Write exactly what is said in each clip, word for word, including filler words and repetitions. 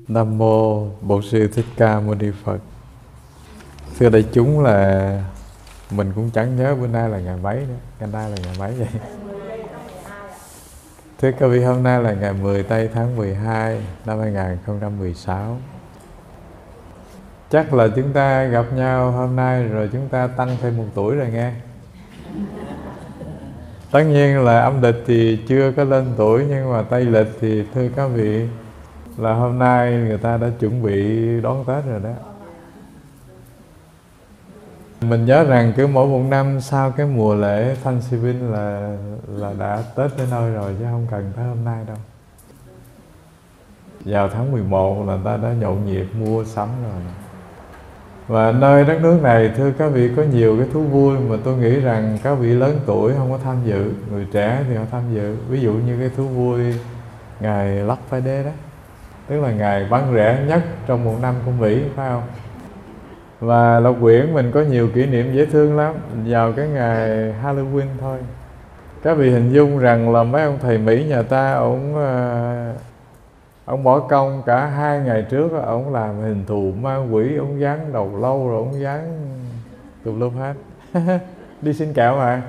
Nam mô Bổn Sư Thích Ca Mâu Ni Phật. Thưa đại chúng, là mình cũng chẳng nhớ bữa nay là ngày mấy nữa. Ngày nay là ngày mấy vậy? Thưa các vị, hôm nay là ngày mười tây tháng mười hai năm hai nghìn không trăm mười sáu. Chắc là chúng ta gặp nhau hôm nay rồi chúng ta tăng thêm một tuổi rồi nghe. Tất nhiên là âm lịch thì chưa có lên tuổi, nhưng mà tây lịch thì thưa các vị là hôm nay người ta đã chuẩn bị đón Tết rồi đó. Mình nhớ rằng cứ mỗi một năm sau cái mùa lễ Thanksgiving là là đã Tết đến nơi rồi, chứ không cần tới hôm nay đâu. Vào tháng mười một là ta đã nhộn nhịp mua sắm rồi. Và nơi đất nước này thưa các vị có nhiều cái thú vui mà tôi nghĩ rằng các vị lớn tuổi không có tham dự, người trẻ thì họ tham dự. Ví dụ như cái thú vui ngày Black Friday đó, tức là ngày bán rẻ nhất trong một năm của Mỹ, phải không? Và Lộc Quyển mình có nhiều kỷ niệm dễ thương lắm vào cái ngày Halloween thôi. Các vị hình dung rằng là mấy ông thầy Mỹ nhà ta, ông ông bỏ công cả hai ngày trước, ông làm hình thù ma quỷ, ông dán đầu lâu, rồi ông dán tùm lum hết. Đi xin kẹo mà.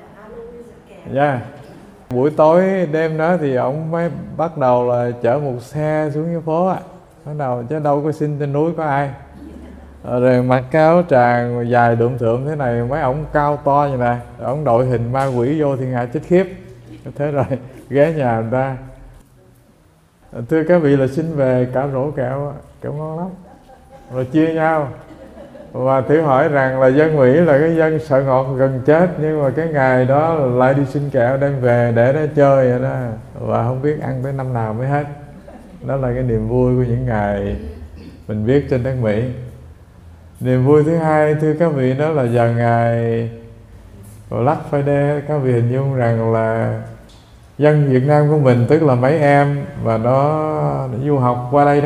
Dạ. Yeah. Buổi tối đêm đó thì ông mới bắt đầu là chở một xe xuống cái phố á, bắt đầu chứ đâu có xin trên núi có ai. Rồi mặc cái áo tràng dài đượm thượm thế này, mấy ổng cao to như này, ổng đội hình ma quỷ vô thiên hạ chết khiếp. Thế rồi ghé nhà người ta. Thưa các vị là xin về cả rổ kẹo, kẹo ngon lắm, rồi chia nhau. Và thử hỏi rằng là dân Mỹ là cái dân sợ ngọt gần chết, nhưng mà cái ngày đó lại đi xin kẹo đem về để đó chơi vậy đó, và không biết ăn tới năm nào mới hết. Đó là cái niềm vui của những ngày mình biết trên đất Mỹ. Niềm vui thứ hai thưa các vị đó là vào ngày Black Friday, các vị hình dung rằng là dân Việt Nam của mình, tức là mấy em và nó, nó du học qua đây đó,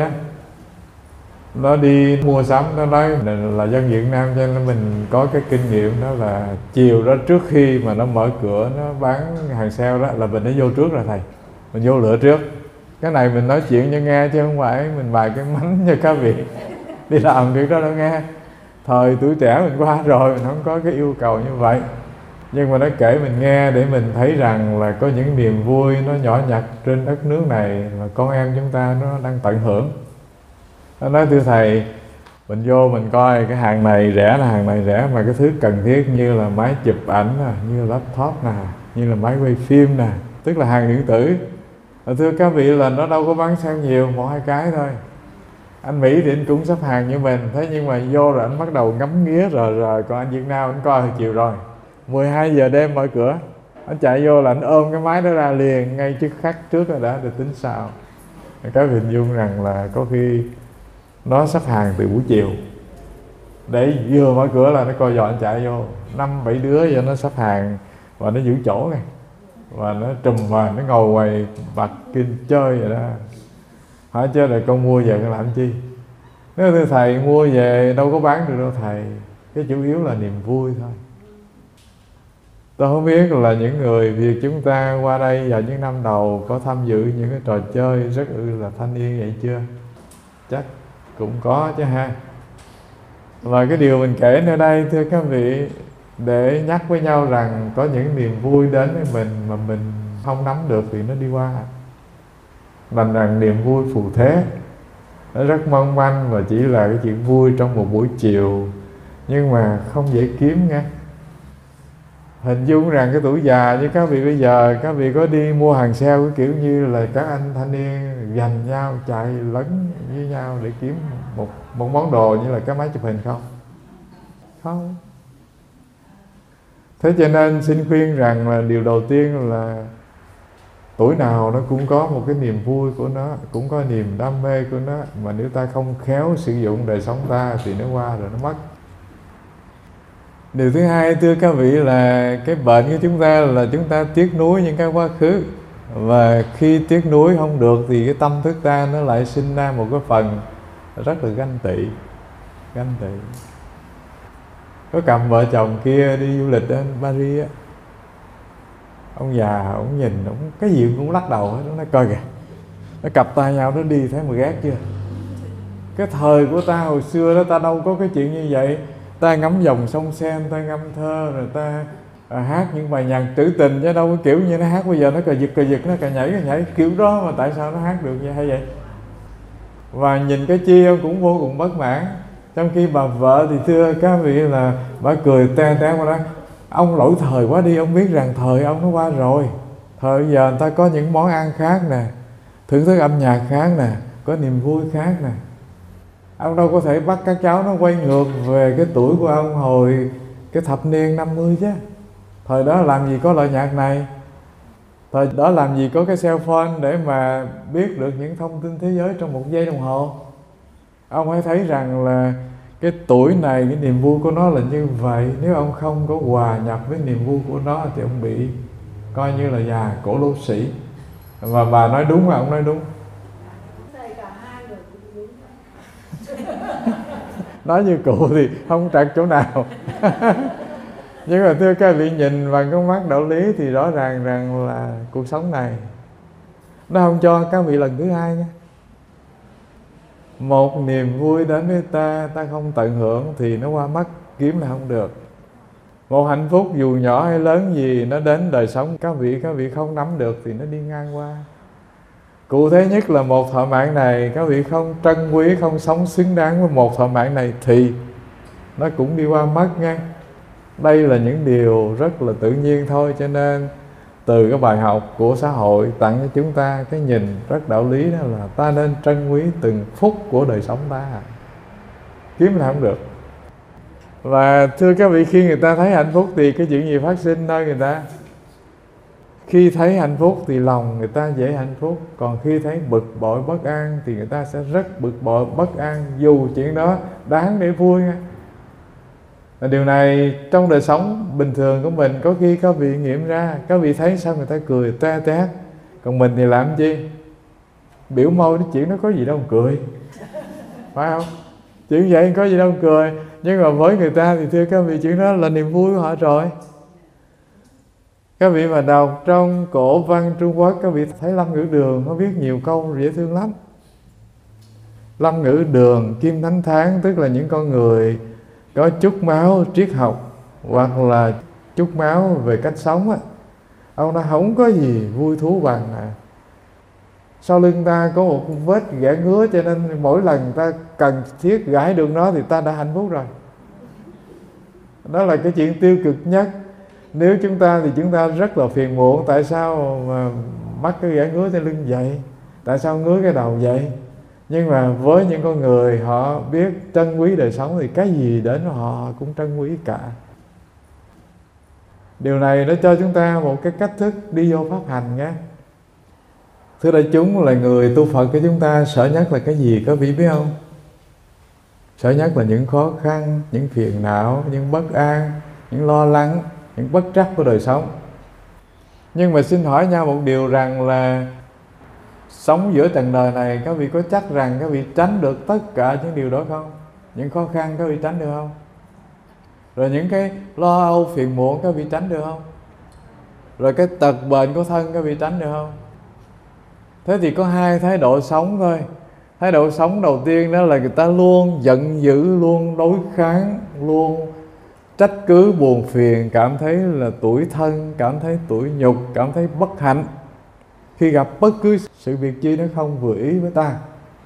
nó đi mua sắm, nó nói là, là dân Việt Nam, cho nên mình có cái kinh nghiệm đó là chiều đó trước khi mà nó mở cửa, nó bán hàng sale đó, là mình đã vô trước rồi thầy. Mình vô lựa trước. Cái này mình nói chuyện cho nghe chứ không phải mình bài cái mánh cho các vị đi làm việc đó đâu nghe. Thời tuổi trẻ mình qua rồi, mình không có cái yêu cầu như vậy. Nhưng mà nó kể mình nghe để mình thấy rằng là có những niềm vui nó nhỏ nhặt trên đất nước này mà con em chúng ta nó đang tận hưởng. Nó nói thưa thầy, mình vô mình coi cái hàng này rẻ là hàng này rẻ, mà cái thứ cần thiết như là máy chụp ảnh nè, như là laptop nè, như là máy quay phim nè, tức là hàng điện tử. Và thưa các vị là nó đâu có bán sale nhiều, một hai cái thôi. Anh Mỹ thì anh cũng xếp hàng như mình, thế nhưng mà vô rồi anh bắt đầu ngắm nghía rồi rồi, còn anh Việt Nam anh coi hồi chiều rồi, mười hai giờ đêm mở cửa, anh chạy vô là anh ôm cái máy đó ra liền ngay trước khắc trước rồi đã, để tính sao. Các hình dung rằng là có khi nó xếp hàng từ buổi chiều, để vừa mở cửa là nó coi dọn chạy vô, năm bảy đứa cho nó xếp hàng và nó giữ chỗ này, và nó trùm vào, nó ngồi ngoài bạch kinh chơi vậy đó. Hỏi chứ rồi con mua về con làm chi? Nếu thưa thầy mua về đâu có bán được đâu thầy, cái chủ yếu là niềm vui thôi. Tôi không biết là những người Việt chúng ta qua đây vào những năm đầu có tham dự những cái trò chơi rất ư là thanh niên vậy chưa? Chắc cũng có chứ ha. Và cái điều mình kể nơi đây thưa các vị, để nhắc với nhau rằng có những niềm vui đến với mình mà mình không nắm được thì nó đi qua. Đành rằng niềm vui phù thế, nó rất mong manh và chỉ là cái chuyện vui trong một buổi chiều, nhưng mà không dễ kiếm nghe. Hình dung rằng cái tuổi già như các vị bây giờ, các vị có đi mua hàng sale cái kiểu như là các anh thanh niên giành nhau, chạy lấn với nhau để kiếm một, một món đồ như là cái máy chụp hình không? Không. Thế cho nên xin khuyên rằng là điều đầu tiên là tuổi nào nó cũng có một cái niềm vui của nó, cũng có niềm đam mê của nó, mà nếu ta không khéo sử dụng đời sống ta thì nó qua rồi nó mất. Điều thứ hai thưa các vị là cái bệnh của chúng ta là chúng ta tiếc nuối những cái quá khứ, và khi tiếc nuối không được thì cái tâm thức ta nó lại sinh ra một cái phần rất là ganh tị. Ganh tị. Có cặp vợ chồng kia đi du lịch ở Paris á, ông già ông nhìn ông cái gì cũng lắc đầu hết, nó nói coi kìa, nó cặp tay nhau nó đi thấy mà ghét chưa. Cái thời của ta hồi xưa đó, ta đâu có cái chuyện như vậy. Ta ngắm dòng sông Sen, ta ngâm thơ, rồi ta à, hát những bài nhạc trữ tình, chứ đâu có kiểu như nó hát bây giờ nó cờ giật cờ giật, nó cờ nhảy cờ nhảy kiểu đó mà tại sao nó hát được như hay vậy? Và nhìn cái chi ông cũng vô cùng bất mãn. Trong khi bà vợ thì thưa các vị là bà cười te te qua đó: ông lỗi thời quá đi, ông biết rằng thời ông nó qua rồi. Thời bây giờ người ta có những món ăn khác nè, thưởng thức âm nhạc khác nè, có niềm vui khác nè. Ông đâu có thể bắt các cháu nó quay ngược về cái tuổi của ông hồi cái thập niên năm mươi chứ. Thời đó làm gì có loại nhạc này, thời đó làm gì có cái cell phone để mà biết được những thông tin thế giới trong một giây đồng hồ. Ông hãy thấy rằng là cái tuổi này, cái niềm vui của nó là như vậy. Nếu ông không có hòa nhập với niềm vui của nó thì ông bị coi như là già cổ lỗ sĩ. Và bà nói đúng, mà ông nói đúng. Nói như cụ thì không trật chỗ nào. Nhưng mà thưa các vị, nhìn bằng con mắt đạo lý thì rõ ràng rằng là cuộc sống này nó không cho các vị lần thứ hai nha. Một niềm vui đến với ta, ta không tận hưởng thì nó qua mắt kiếm là không được. Một hạnh phúc dù nhỏ hay lớn gì nó đến đời sống các vị, các vị không nắm được thì nó đi ngang qua. Cụ thể nhất là một thọ mạng này, các vị không trân quý, không sống xứng đáng với một thọ mạng này thì nó cũng đi qua mất nha. Đây là những điều rất là tự nhiên thôi. Cho nên từ cái bài học của xã hội tặng cho chúng ta cái nhìn rất đạo lý, đó là ta nên trân quý từng phút của đời sống ta, kiếm là không được. Và thưa các vị, khi người ta thấy hạnh phúc thì cái chuyện gì phát sinh nơi người ta? Khi thấy hạnh phúc thì lòng người ta dễ hạnh phúc. Còn khi thấy bực bội bất an thì người ta sẽ rất bực bội bất an, dù chuyện đó đáng để vui nha. Và điều này trong đời sống bình thường của mình có khi các vị nghiệm ra. Các vị thấy sao người ta cười te tét, còn mình thì làm chi? Biểu môi, cái chuyện nó có gì đâu cười, phải không? Chuyện vậy có gì đâu cười. Nhưng mà với người ta thì thưa các vị, chuyện đó là niềm vui của họ rồi. Các vị mà đọc trong cổ văn Trung Quốc, các vị thấy Lâm Ngữ Đường có viết nhiều câu dễ thương lắm. Lâm Ngữ Đường, Kim Thánh Thắng, tức là những con người có chút máu triết học hoặc là chút máu về cách sống á. Ông nói không có gì vui thú bằng à, sau lưng ta có một vết ghẻ ngứa, cho nên mỗi lần ta cần thiết gãi được nó thì ta đã hạnh phúc rồi. Đó là cái chuyện tiêu cực nhất. Nếu chúng ta thì chúng ta rất là phiền muộn. Tại sao mà mắc cái ghẻ ngứa trên lưng vậy? Tại sao ngứa cái đầu vậy? Nhưng mà với những con người họ biết trân quý đời sống thì cái gì đến họ cũng trân quý cả. Điều này nó cho chúng ta một cái cách thức đi vô pháp hành nhé. Thưa đại chúng, là người tu Phật của chúng ta sợ nhất là cái gì các vị biết không? Sợ nhất là những khó khăn, những phiền não, những bất an, những lo lắng, những bất trắc của đời sống. Nhưng mà xin hỏi nhau một điều rằng là sống giữa trần đời này, các vị có chắc rằng các vị tránh được tất cả những điều đó không? Những khó khăn các vị tránh được không? Rồi những cái lo âu phiền muộn các vị tránh được không? Rồi cái tật bệnh của thân các vị tránh được không? Thế thì có hai thái độ sống thôi. Thái độ sống đầu tiên đó là người ta luôn giận dữ, luôn đối kháng, luôn trách cứ buồn phiền, cảm thấy là tủi thân, cảm thấy tủi nhục, cảm thấy bất hạnh khi gặp bất cứ sự việc chi nó không vừa ý với ta.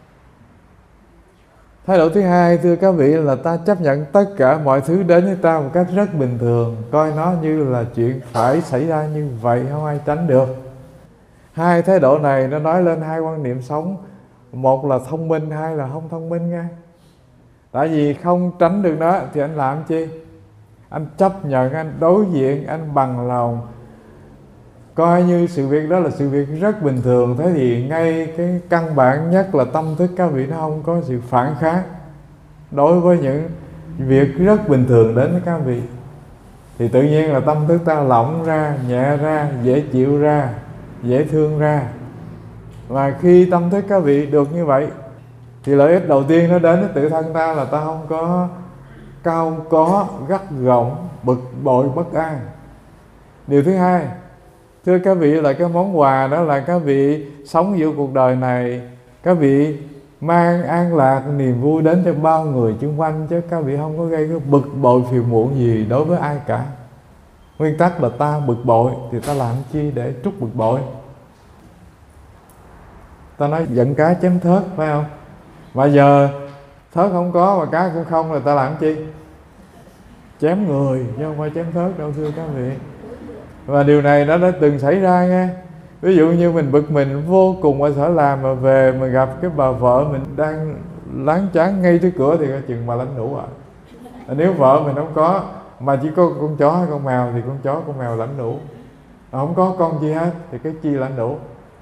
Thái độ thứ hai thưa các vị là ta chấp nhận tất cả mọi thứ đến với ta một cách rất bình thường, coi nó như là chuyện phải xảy ra như vậy, không ai tránh được. Hai thái độ này nó nói lên hai quan niệm sống, một là thông minh, hai là không thông minh nha. Tại vì không tránh được nó thì anh làm chi? Anh chấp nhận, anh đối diện, anh bằng lòng, coi như sự việc đó là sự việc rất bình thường. Thế thì ngay cái căn bản nhất là tâm thức các vị nó không có sự phản kháng đối với những việc rất bình thường đến với các vị, thì tự nhiên là tâm thức ta lỏng ra, nhẹ ra, dễ chịu ra, dễ thương ra. Và khi tâm thức các vị được như vậy thì lợi ích đầu tiên nó đến với tự thân ta là ta không có cao có, gắt gỏng, bực bội, bất an. Điều thứ hai thưa các vị là cái món quà đó là các vị sống giữa cuộc đời này, các vị mang an lạc niềm vui đến cho bao người xung quanh, chứ các vị không có gây cái bực bội phiền muộn gì đối với ai cả. Nguyên tắc là ta bực bội thì ta làm chi để trút bực bội. Ta nói giận cá chém thớt, phải không? Mà giờ thớt không có mà cá cũng không, rồi ta làm chi? Chém người chứ không phải chém thớt đâu, thưa các vị. Và điều này nó đã từng xảy ra nghe. Ví dụ như mình bực mình vô cùng ở sở làm, mà về mình gặp cái bà vợ mình đang láng chán ngay trước cửa thì coi chừng bà lãnh đủ rồi. Nếu vợ mình không có, mà chỉ có con chó hay con mèo thì con chó con mèo lãnh đủ. Mà không có con chi hết thì cái chi lãnh đủ.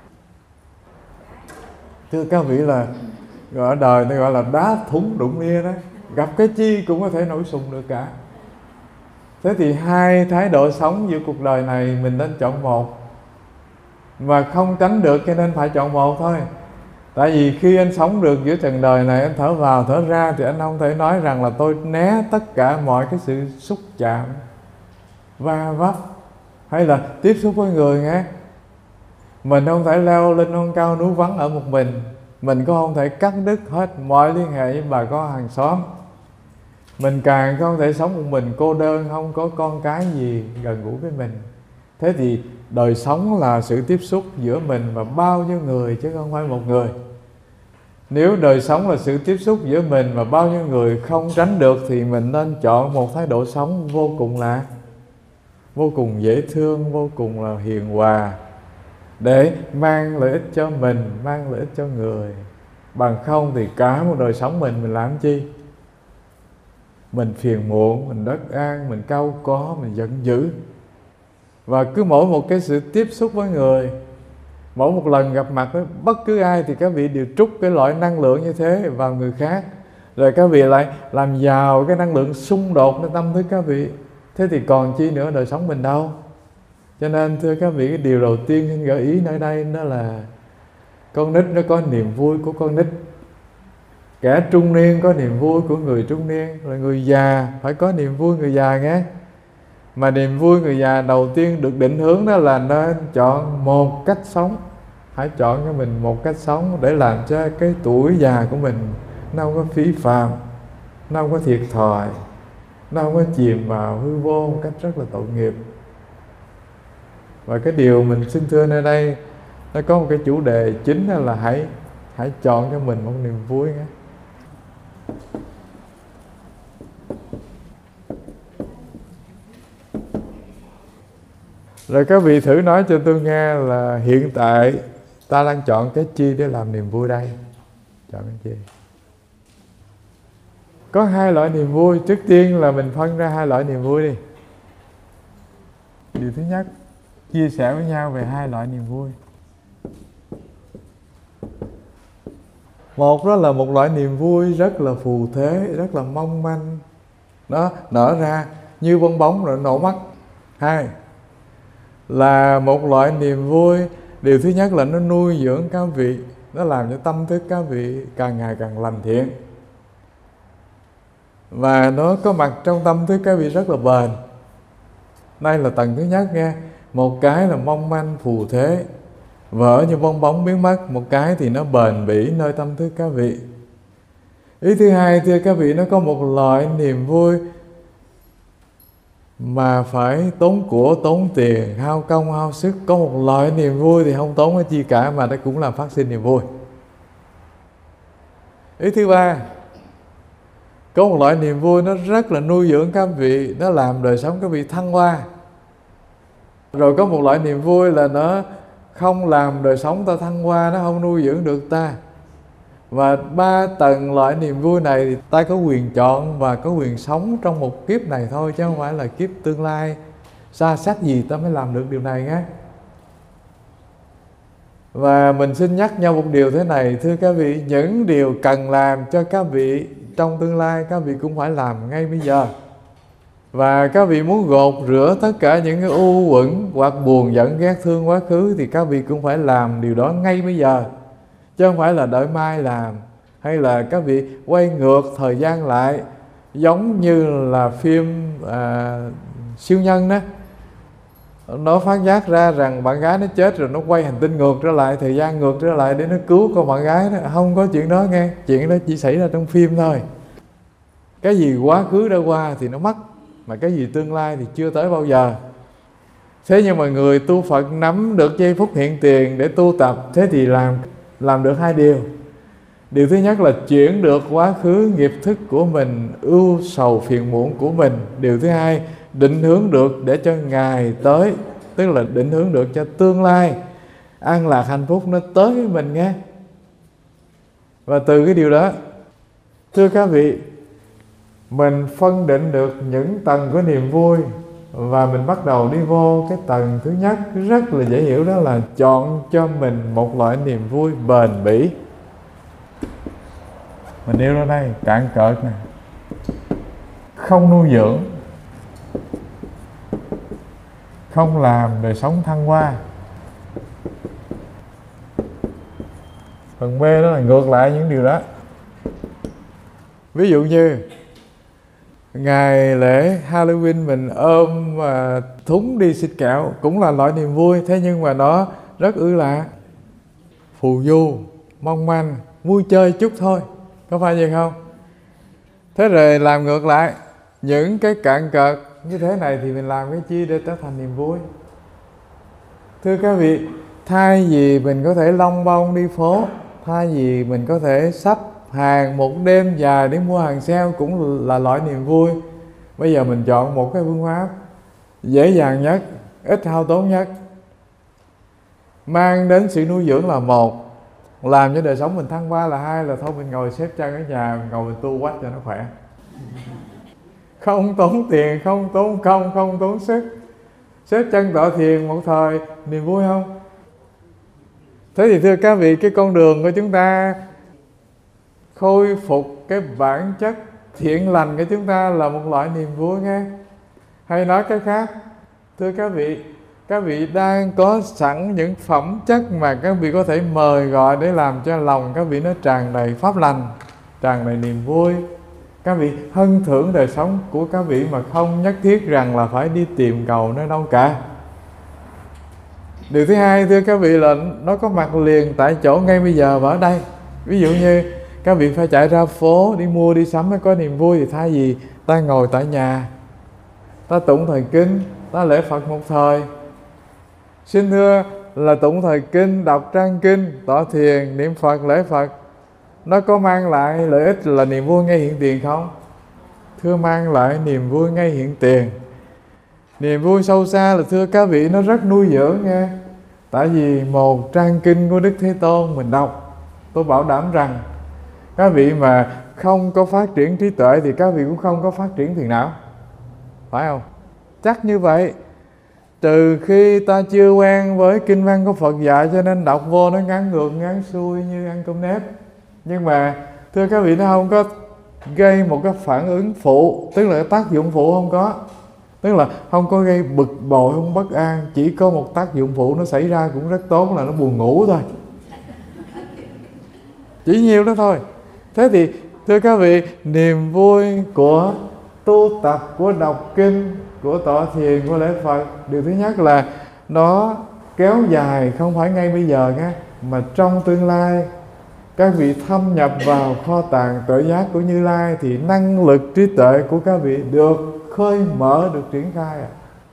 Thưa các vị, là gọi ở đời nó gọi là đá thúng đụng nia đó, gặp cái chi cũng có thể nổi sùng được cả. Thế thì hai thái độ sống giữa cuộc đời này mình nên chọn một, mà không tránh được cho nên phải chọn một thôi. Tại vì khi anh sống được giữa trần đời này, anh thở vào thở ra thì anh không thể nói rằng là tôi né tất cả mọi cái sự xúc chạm, va vấp hay là tiếp xúc với người nghe. Mình không thể leo lên non cao núi vắng ở một mình. Mình cũng không thể cắt đứt hết mọi liên hệ với bà con hàng xóm. Mình càng không thể sống một mình cô đơn, không có con cái gì gần gũi với mình. Thế thì đời sống là sự tiếp xúc giữa mình và bao nhiêu người chứ không phải một người. Nếu đời sống là sự tiếp xúc giữa mình và bao nhiêu người không tránh được, thì mình nên chọn một thái độ sống vô cùng là vô cùng dễ thương, vô cùng là hiền hòa, để mang lợi ích cho mình, mang lợi ích cho người. Bằng không thì cả một đời sống mình mình làm chi? Mình phiền muộn, mình bất an, mình cau có, mình giận dữ. Và cứ mỗi một cái sự tiếp xúc với người, mỗi một lần gặp mặt với bất cứ ai, thì các vị đều trút cái loại năng lượng như thế vào người khác. Rồi các vị lại làm giàu cái năng lượng xung độtในtâm thức các vị. Thế thì còn chi nữa đời sống mình đâu? Cho nên thưa các vị, cái điều đầu tiên xin gợi ý nơi đây đó là con nít nó có niềm vui của con nít, kẻ trung niên có niềm vui của người trung niên, rồi người già phải có niềm vui người già nghe. Mà niềm vui người già đầu tiên được định hướng đó là nên chọn một cách sống. Hãy chọn cho mình một cách sống để làm cho cái tuổi già của mình nó không có phí phàm, nó không có thiệt thòi, nó không có chìm vào hư vô một cách rất là tội nghiệp. Và cái điều mình xin thưa nơi đây, nó có một cái chủ đề chính là hãy hãy chọn cho mình một niềm vui nghe. Rồi các vị thử nói cho tôi nghe là hiện tại ta đang chọn cái chi để làm niềm vui đây? Chọn cái chi? Có hai loại niềm vui. Trước tiên là mình phân ra hai loại niềm vui đi. Điều thứ nhất, chia sẻ với nhau về hai loại niềm vui. Một đó là một loại niềm vui rất là phù thế, rất là mong manh, nó nở ra như bong bóng rồi nổ mắt. Hai là một loại niềm vui, điều thứ nhất là nó nuôi dưỡng các vị, nó làm cho tâm thức các vị càng ngày càng lành thiện, và nó có mặt trong tâm thức các vị rất là bền. Đây là tầng thứ nhất nghe. Một cái là mong manh phù thế, vỡ như bong bóng biến mất. Một cái thì nó bền bỉ nơi tâm thức các vị. Ý thứ hai, thưa các vị, nó có một loại niềm vui mà phải tốn của, tốn tiền, hao công, hao sức. Có một loại niềm vui thì không tốn cái chi cả, mà nó cũng là phát sinh niềm vui. Ý thứ ba, có một loại niềm vui nó rất là nuôi dưỡng các vị, nó làm đời sống các vị thăng hoa. Rồi có một loại niềm vui là nó không làm đời sống ta thăng hoa, nó không nuôi dưỡng được ta. Và ba tầng loại niềm vui này thì ta có quyền chọn và có quyền sống trong một kiếp này thôi, chứ không phải là kiếp tương lai xa xách gì ta mới làm được điều này nhé. Và mình xin nhắc nhau một điều thế này, thưa các vị, những điều cần làm cho các vị trong tương lai, các vị cũng phải làm ngay bây giờ. Và các vị muốn gột rửa tất cả những cái u uẩn hoặc buồn giận ghét thương quá khứ, thì các vị cũng phải làm điều đó ngay bây giờ, chứ không phải là đợi mai làm, hay là các vị quay ngược thời gian lại, giống như là phim à, siêu nhân đó. nó phát giác ra rằng bạn gái nó chết rồi, nó quay hành tinh ngược trở lại, thời gian ngược trở lại để nó cứu con bạn gái đó. Không có chuyện đó nghe. Chuyện đó chỉ xảy ra trong phim thôi. Cái gì quá khứ đã qua thì nó mất, mà cái gì tương lai thì chưa tới bao giờ. Thế nhưng mà người tu Phật nắm được giây phút hiện tiền để tu tập, thế thì làm làm được hai điều. Điều thứ nhất là chuyển được quá khứ nghiệp thức của mình, ưu sầu phiền muộn của mình. Điều thứ hai, định hướng được để cho ngày tới, tức là định hướng được cho tương lai an lạc hạnh phúc nó tới với mình nghe. Và từ cái điều đó, thưa các vị, mình phân định được những tầng của niềm vui, và mình bắt đầu đi vô cái tầng thứ nhất rất là dễ hiểu, đó là chọn cho mình một loại niềm vui bền bỉ. Mình nêu ra đây cạn cợt nè, không nuôi dưỡng, không làm đời sống thăng hoa. Phần B đó là ngược lại những điều đó. Ví dụ như ngày lễ Halloween mình ôm và thúng đi xịt kẹo, cũng là loại niềm vui. Thế nhưng mà nó rất ư lạ, phù du, mong manh, vui chơi chút thôi. Có phải vậy không? Thế rồi làm ngược lại, những cái cạn cợt như thế này thì mình làm cái chi để trở thành niềm vui? Thưa các vị, thay vì mình có thể long bông đi phố, thay vì mình có thể xách hàng một đêm dài để mua hàng sale cũng là loại niềm vui, bây giờ mình chọn một cái phương pháp dễ dàng nhất, ít hao tốn nhất, mang đến sự nuôi dưỡng là một, làm cho đời sống mình thăng hoa là hai, là thôi mình ngồi xếp chân ở nhà, mình ngồi mình tu quách cho nó khỏe. Không tốn tiền, không tốn công, không tốn sức. Xếp chân tọa thiền một thời, niềm vui không? Thế thì thưa các vị, cái con đường của chúng ta khôi phục cái bản chất thiện lành của chúng ta là một loại niềm vui nghe. Hay nói cái khác, thưa các vị, các vị đang có sẵn những phẩm chất mà các vị có thể mời gọi để làm cho lòng các vị nó tràn đầy pháp lành, tràn đầy niềm vui. Các vị hân thưởng đời sống của các vị mà không nhất thiết rằng là phải đi tìm cầu nơi đâu cả. Điều thứ hai, thưa các vị, là nó có mặt liền tại chỗ ngay bây giờ và ở đây. Ví dụ như các vị phải chạy ra phố đi mua đi sắm mới có niềm vui, thì thay vì ta ngồi tại nhà, ta tụng thời kinh, ta lễ Phật một thời. Xin thưa là tụng thời kinh, đọc trang kinh, tọa thiền, niệm Phật, lễ Phật, nó có mang lại lợi ích là niềm vui ngay hiện tiền không? Thưa, mang lại niềm vui ngay hiện tiền. Niềm vui sâu xa là thưa các vị, nó rất nuôi dưỡng nghe. Tại vì một trang kinh của Đức Thế Tôn mình đọc, tôi bảo đảm rằng các vị mà không có phát triển trí tuệ thì các vị cũng không có phát triển thiền não. Phải không? Chắc như vậy. Trừ khi ta chưa quen với kinh văn của Phật dạy, cho nên đọc vô nó ngắn ngược ngắn xuôi như ăn cơm nếp. Nhưng mà thưa các vị, nó không có gây một cái phản ứng phụ, tức là cái tác dụng phụ không có. Tức là không có gây bực bội, không bất an. Chỉ có một tác dụng phụ nó xảy ra cũng rất tốt là nó buồn ngủ thôi. Chỉ nhiêu đó thôi. Thế thì thưa các vị, niềm vui của tu tập, của đọc kinh, của tọa thiền, của lễ Phật, điều thứ nhất là nó kéo dài, không phải ngay bây giờ nghe, mà trong tương lai các vị thâm nhập vào kho tàng tuệ giác của Như Lai thì năng lực trí tuệ của các vị được khơi mở, được triển khai.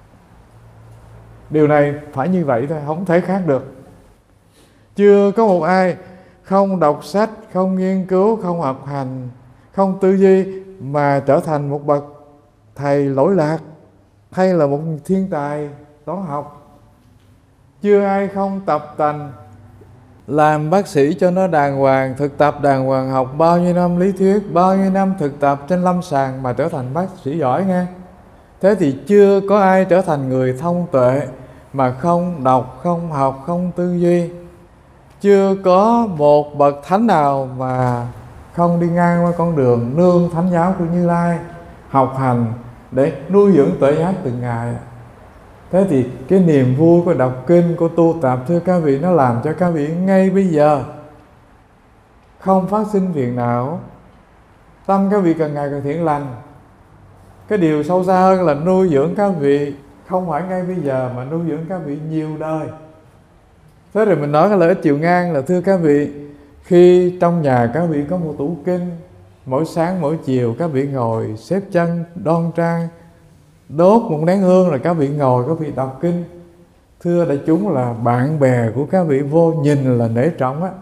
Điều này phải như vậy thôi, không thể khác được. Chưa có một ai không đọc sách, không nghiên cứu, không học hành, không tư duy mà trở thành một bậc thầy lỗi lạc hay là một thiên tài toán học. Chưa ai không tập tành làm bác sĩ cho nó đàng hoàng, thực tập đàng hoàng, học bao nhiêu năm lý thuyết, bao nhiêu năm thực tập trên lâm sàng mà trở thành bác sĩ giỏi nghe. Thế thì chưa có ai trở thành người thông tuệ mà không đọc, không học, không tư duy. Chưa có một bậc thánh nào mà không đi ngang qua con đường nương thánh giáo của Như Lai, học hành để nuôi dưỡng tuệ giác từng ngày. Thế thì cái niềm vui của đọc kinh, của tu tập, thưa các vị, nó làm cho các vị ngay bây giờ không phát sinh phiền não, tâm các vị càng ngày càng thiện lành. Cái điều sâu xa hơn là nuôi dưỡng các vị không phải ngay bây giờ mà nuôi dưỡng các vị nhiều đời. Thế rồi mình nói cái lợi ích chiều ngang là thưa các vị, khi trong nhà các vị có một tủ kinh, mỗi sáng mỗi chiều các vị ngồi xếp chân đoan trang, đốt một nén hương rồi các vị ngồi các vị đọc kinh. Thưa đại chúng là bạn bè của các vị vô nhìn là nể trọng á.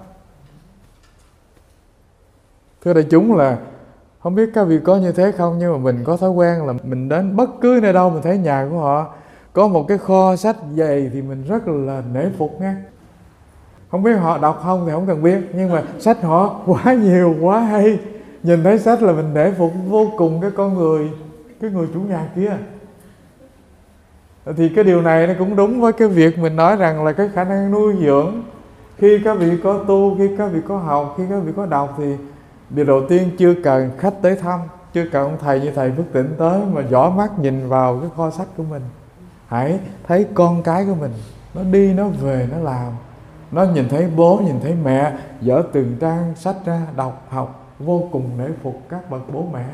Thưa đại chúng là không biết các vị có như thế không, nhưng mà mình có thói quen là mình đến bất cứ nơi đâu mình thấy nhà của họ có một cái kho sách dày thì mình rất là nể phục nha. Không biết họ đọc không thì không cần biết, nhưng mà sách họ quá nhiều quá hay, nhìn thấy sách là mình nể phục vô cùng cái con người, cái người chủ nhà kia. Thì cái điều này nó cũng đúng với cái việc mình nói rằng là cái khả năng nuôi dưỡng. Khi các vị có tu, khi các vị có học, khi các vị có đọc thì điều đầu tiên chưa cần khách tới thăm, chưa cần ông thầy như thầy Phước Tịnh tới mà dõi mắt nhìn vào cái kho sách của mình. Hãy thấy con cái của mình, nó đi nó về nó làm, nó nhìn thấy bố nhìn thấy mẹ dở từng trang sách ra đọc học, vô cùng nể phục các bậc bố mẹ.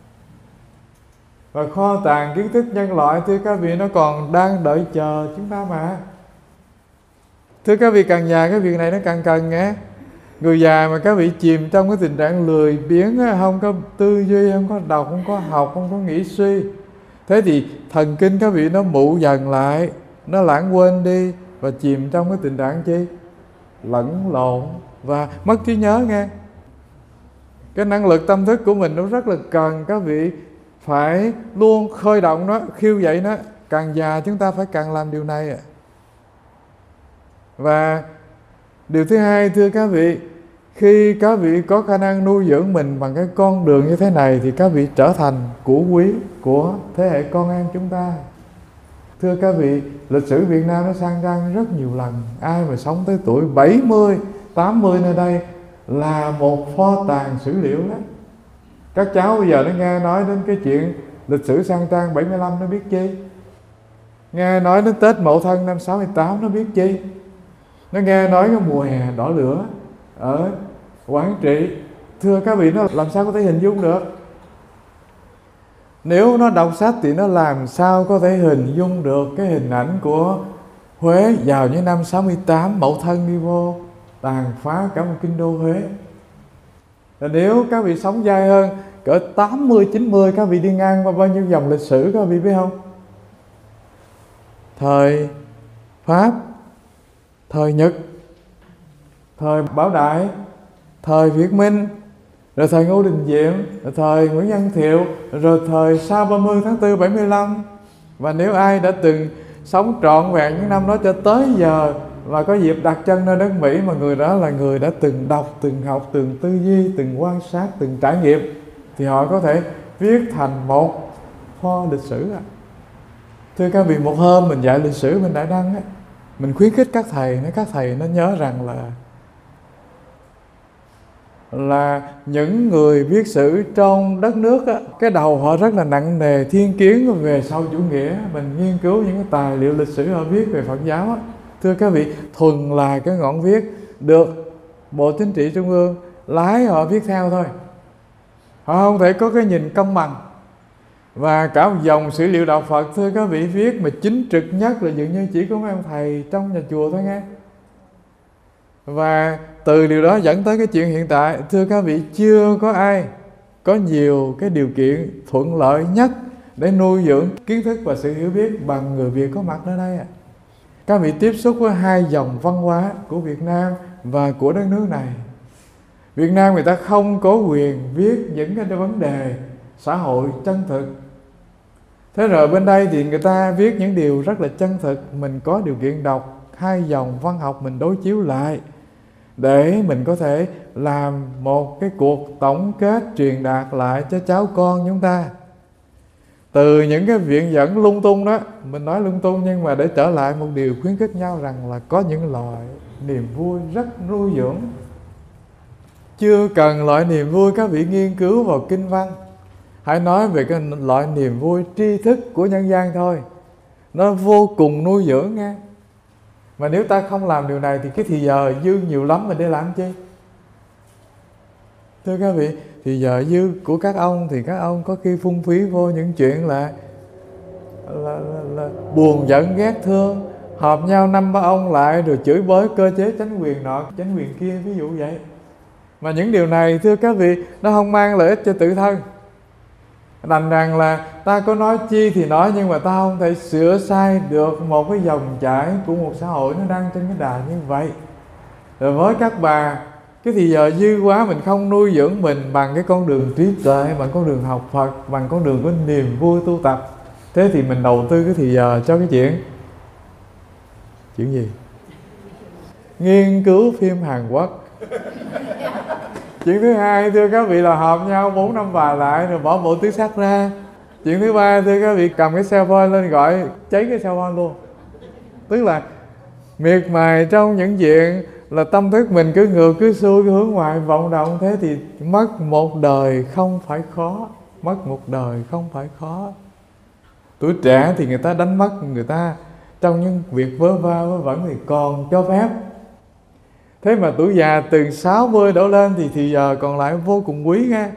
Và kho tàng kiến thức nhân loại thưa các vị nó còn đang đợi chờ chúng ta mà. Thưa các vị, càng già cái việc này nó càng cần nghe. Người già mà các vị chìm trong cái tình trạng lười biếng, không có tư duy, không có đọc, không có học, không có nghĩ suy, thế thì thần kinh các vị nó mụ dần lại, nó lãng quên đi và chìm trong cái tình trạng chi? Lẫn lộn và mất trí nhớ nghe. Cái năng lực tâm thức của mình nó rất là cần các vị phải luôn khơi động nó, khiêu dậy nó. Càng già chúng ta phải càng làm điều này. Và điều thứ hai thưa các vị, khi các vị có khả năng nuôi dưỡng mình bằng cái con đường như thế này thì các vị trở thành của quý của thế hệ con em chúng ta. Thưa các vị, lịch sử Việt Nam nó sang trang rất nhiều lần. Ai mà sống tới tuổi bảy mươi, tám mươi nơi đây là một kho tàng sử liệu đó. Các cháu bây giờ nó nghe nói đến cái chuyện lịch sử sang trang bảy mươi lăm nó biết chi? Nghe nói đến Tết Mậu Thân năm sáu mươi tám nó biết chi? Nó nghe nói cái mùa hè đỏ lửa ở Quảng Trị, thưa các vị, nó làm sao có thể hình dung được? Nếu nó đọc sách thì nó làm sao có thể hình dung được cái hình ảnh của Huế vào những năm sáu mươi tám Mậu Thân đi vô tàn phá cả một kinh đô Huế. Và nếu các vị sống dài hơn cỡ tám mươi, chín mươi, các vị đi ngang qua bao nhiêu dòng lịch sử các vị biết không? Thời Pháp, thời Nhật, thời Bảo Đại, thời Việt Minh, rồi thời Ngô Đình Diệm, rồi thời Nguyễn Văn Thiệu, rồi thời sau ba mươi tháng tư bảy mươi lăm. Và nếu ai đã từng sống trọn vẹn những năm đó cho tới giờ và có dịp đặt chân nơi đất Mỹ, mà người đó là người đã từng đọc, từng học, từng tư duy, từng quan sát, từng trải nghiệm, thì họ có thể viết thành một kho lịch sử. Thưa các vị, một hôm mình dạy lịch sử mình Đại Đăng á, mình khuyến khích các thầy, nói các thầy nó nhớ rằng là là những người viết sử trong đất nước á, cái đầu họ rất là nặng nề thiên kiến về sau chủ nghĩa. Mình nghiên cứu những cái tài liệu lịch sử họ viết về Phật giáo á, thưa các vị, thuần là cái ngọn viết được Bộ Chính trị Trung ương lái họ viết theo thôi. Họ không thể có cái nhìn công bằng. Và cả một dòng sử liệu đạo Phật, thưa các vị, viết mà chính trực nhất là dường như chỉ có mấy ông thầy trong nhà chùa thôi nghe. Và từ điều đó dẫn tới cái chuyện hiện tại, thưa các vị, chưa có ai có nhiều cái điều kiện thuận lợi nhất để nuôi dưỡng kiến thức và sự hiểu biết bằng người Việt có mặt ở đây. Các vị tiếp xúc với hai dòng văn hóa của Việt Nam và của đất nước này. Việt Nam người ta không có quyền viết những cái vấn đề xã hội chân thực. Thế rồi bên đây thì người ta viết những điều rất là chân thực. Mình có điều kiện đọc hai dòng văn học, mình đối chiếu lại để mình có thể làm một cái cuộc tổng kết truyền đạt lại cho cháu con chúng ta. Từ những cái viện dẫn lung tung đó, mình nói lung tung nhưng mà để trở lại một điều khuyến khích nhau rằng là có những loại niềm vui rất nuôi dưỡng. Chưa cần loại niềm vui các vị nghiên cứu vào kinh văn, hãy nói về cái loại niềm vui tri thức của nhân gian thôi, nó vô cùng nuôi dưỡng nghe. Mà nếu ta không làm điều này thì cái thì giờ dư nhiều lắm, mình để làm chi? Thưa các vị, thì giờ dư của các ông thì các ông có khi phung phí vô những chuyện là là, là, là buồn giận ghét thương, họp nhau năm ba ông lại rồi chửi bới cơ chế chính quyền nọ chính quyền kia, ví dụ vậy. Mà những điều này thưa các vị, nó không mang lợi ích cho tự thân. Đành rằng là ta có nói chi thì nói, nhưng mà ta không thể sửa sai được một cái dòng chảy của một xã hội nó đang trên cái đà như vậy. Rồi với các bà, cái thì giờ dư quá mình không nuôi dưỡng mình bằng cái con đường trí tuệ, bằng con đường học Phật, bằng con đường của niềm vui tu tập, thế thì mình đầu tư cái thì giờ cho cái chuyện chuyện gì? Nghiên cứu phim Hàn Quốc. Chuyện thứ hai thưa các vị là họp nhau bốn năm bà lại rồi bỏ bộ tứ sắc ra. Chuyện thứ ba thưa các vị cầm cái cell phone lên gọi cháy cái cell phone luôn. Tức là miệt mài trong những chuyện là tâm thức mình cứ ngược cứ xuôi cứ hướng ngoại vọng động, thế thì mất một đời không phải khó. Mất một đời không phải khó. Tuổi trẻ thì người ta đánh mất người ta trong những việc vớ va vớ vẩn thì còn cho phép. Thế mà tuổi già từ sáu mươi đổ lên thì thì giờ còn lại vô cùng quý nghe.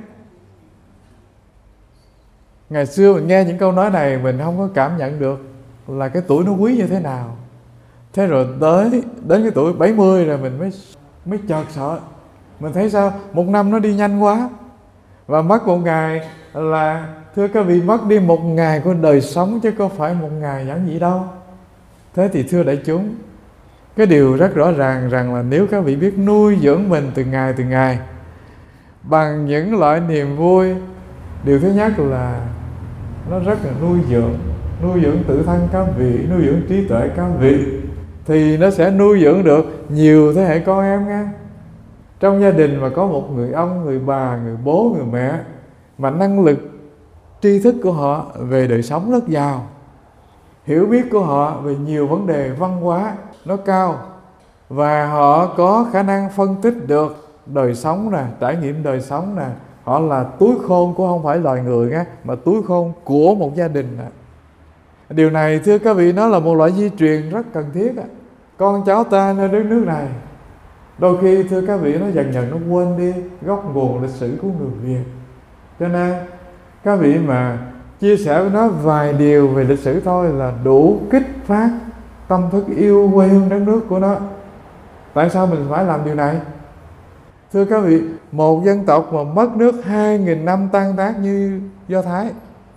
Ngày xưa mình nghe những câu nói này mình không có cảm nhận được là cái tuổi nó quý như thế nào. Thế rồi tới đến cái tuổi bảy mươi rồi mình mới mới chợt sợ. Mình thấy sao một năm nó đi nhanh quá. Và mất một ngày là thưa các vị, mất đi một ngày của đời sống chứ có phải một ngày giản dị đâu. Thế thì thưa đại chúng, cái điều rất rõ ràng rằng là nếu các vị biết nuôi dưỡng mình từng ngày từng ngày bằng những loại niềm vui, điều thứ nhất là nó rất là nuôi dưỡng, nuôi dưỡng tự thân các vị, nuôi dưỡng trí tuệ các vị, thì nó sẽ nuôi dưỡng được nhiều thế hệ con em nghe. Trong gia đình mà có một người ông, người bà, người bố, người mẹ mà năng lực tri thức của họ về đời sống rất giàu, hiểu biết của họ về nhiều vấn đề văn hóa nó cao, và họ có khả năng phân tích được đời sống nè, trải nghiệm đời sống nè. Họ là túi khôn của không phải loài người nghe, mà túi khôn của một gia đình nè. Điều này thưa các vị, nó là một loại di truyền rất cần thiết. Con cháu ta nơi đất nước này đôi khi thưa các vị nó dần dần nó quên đi gốc nguồn lịch sử của người Việt. Cho nên các vị mà chia sẻ với nó vài điều về lịch sử thôi là đủ kích phát tâm thức yêu quê hương đất nước của nó. Tại sao mình phải làm điều này? Thưa các vị, một dân tộc mà mất nước hai nghìn năm tan tác như Do Thái,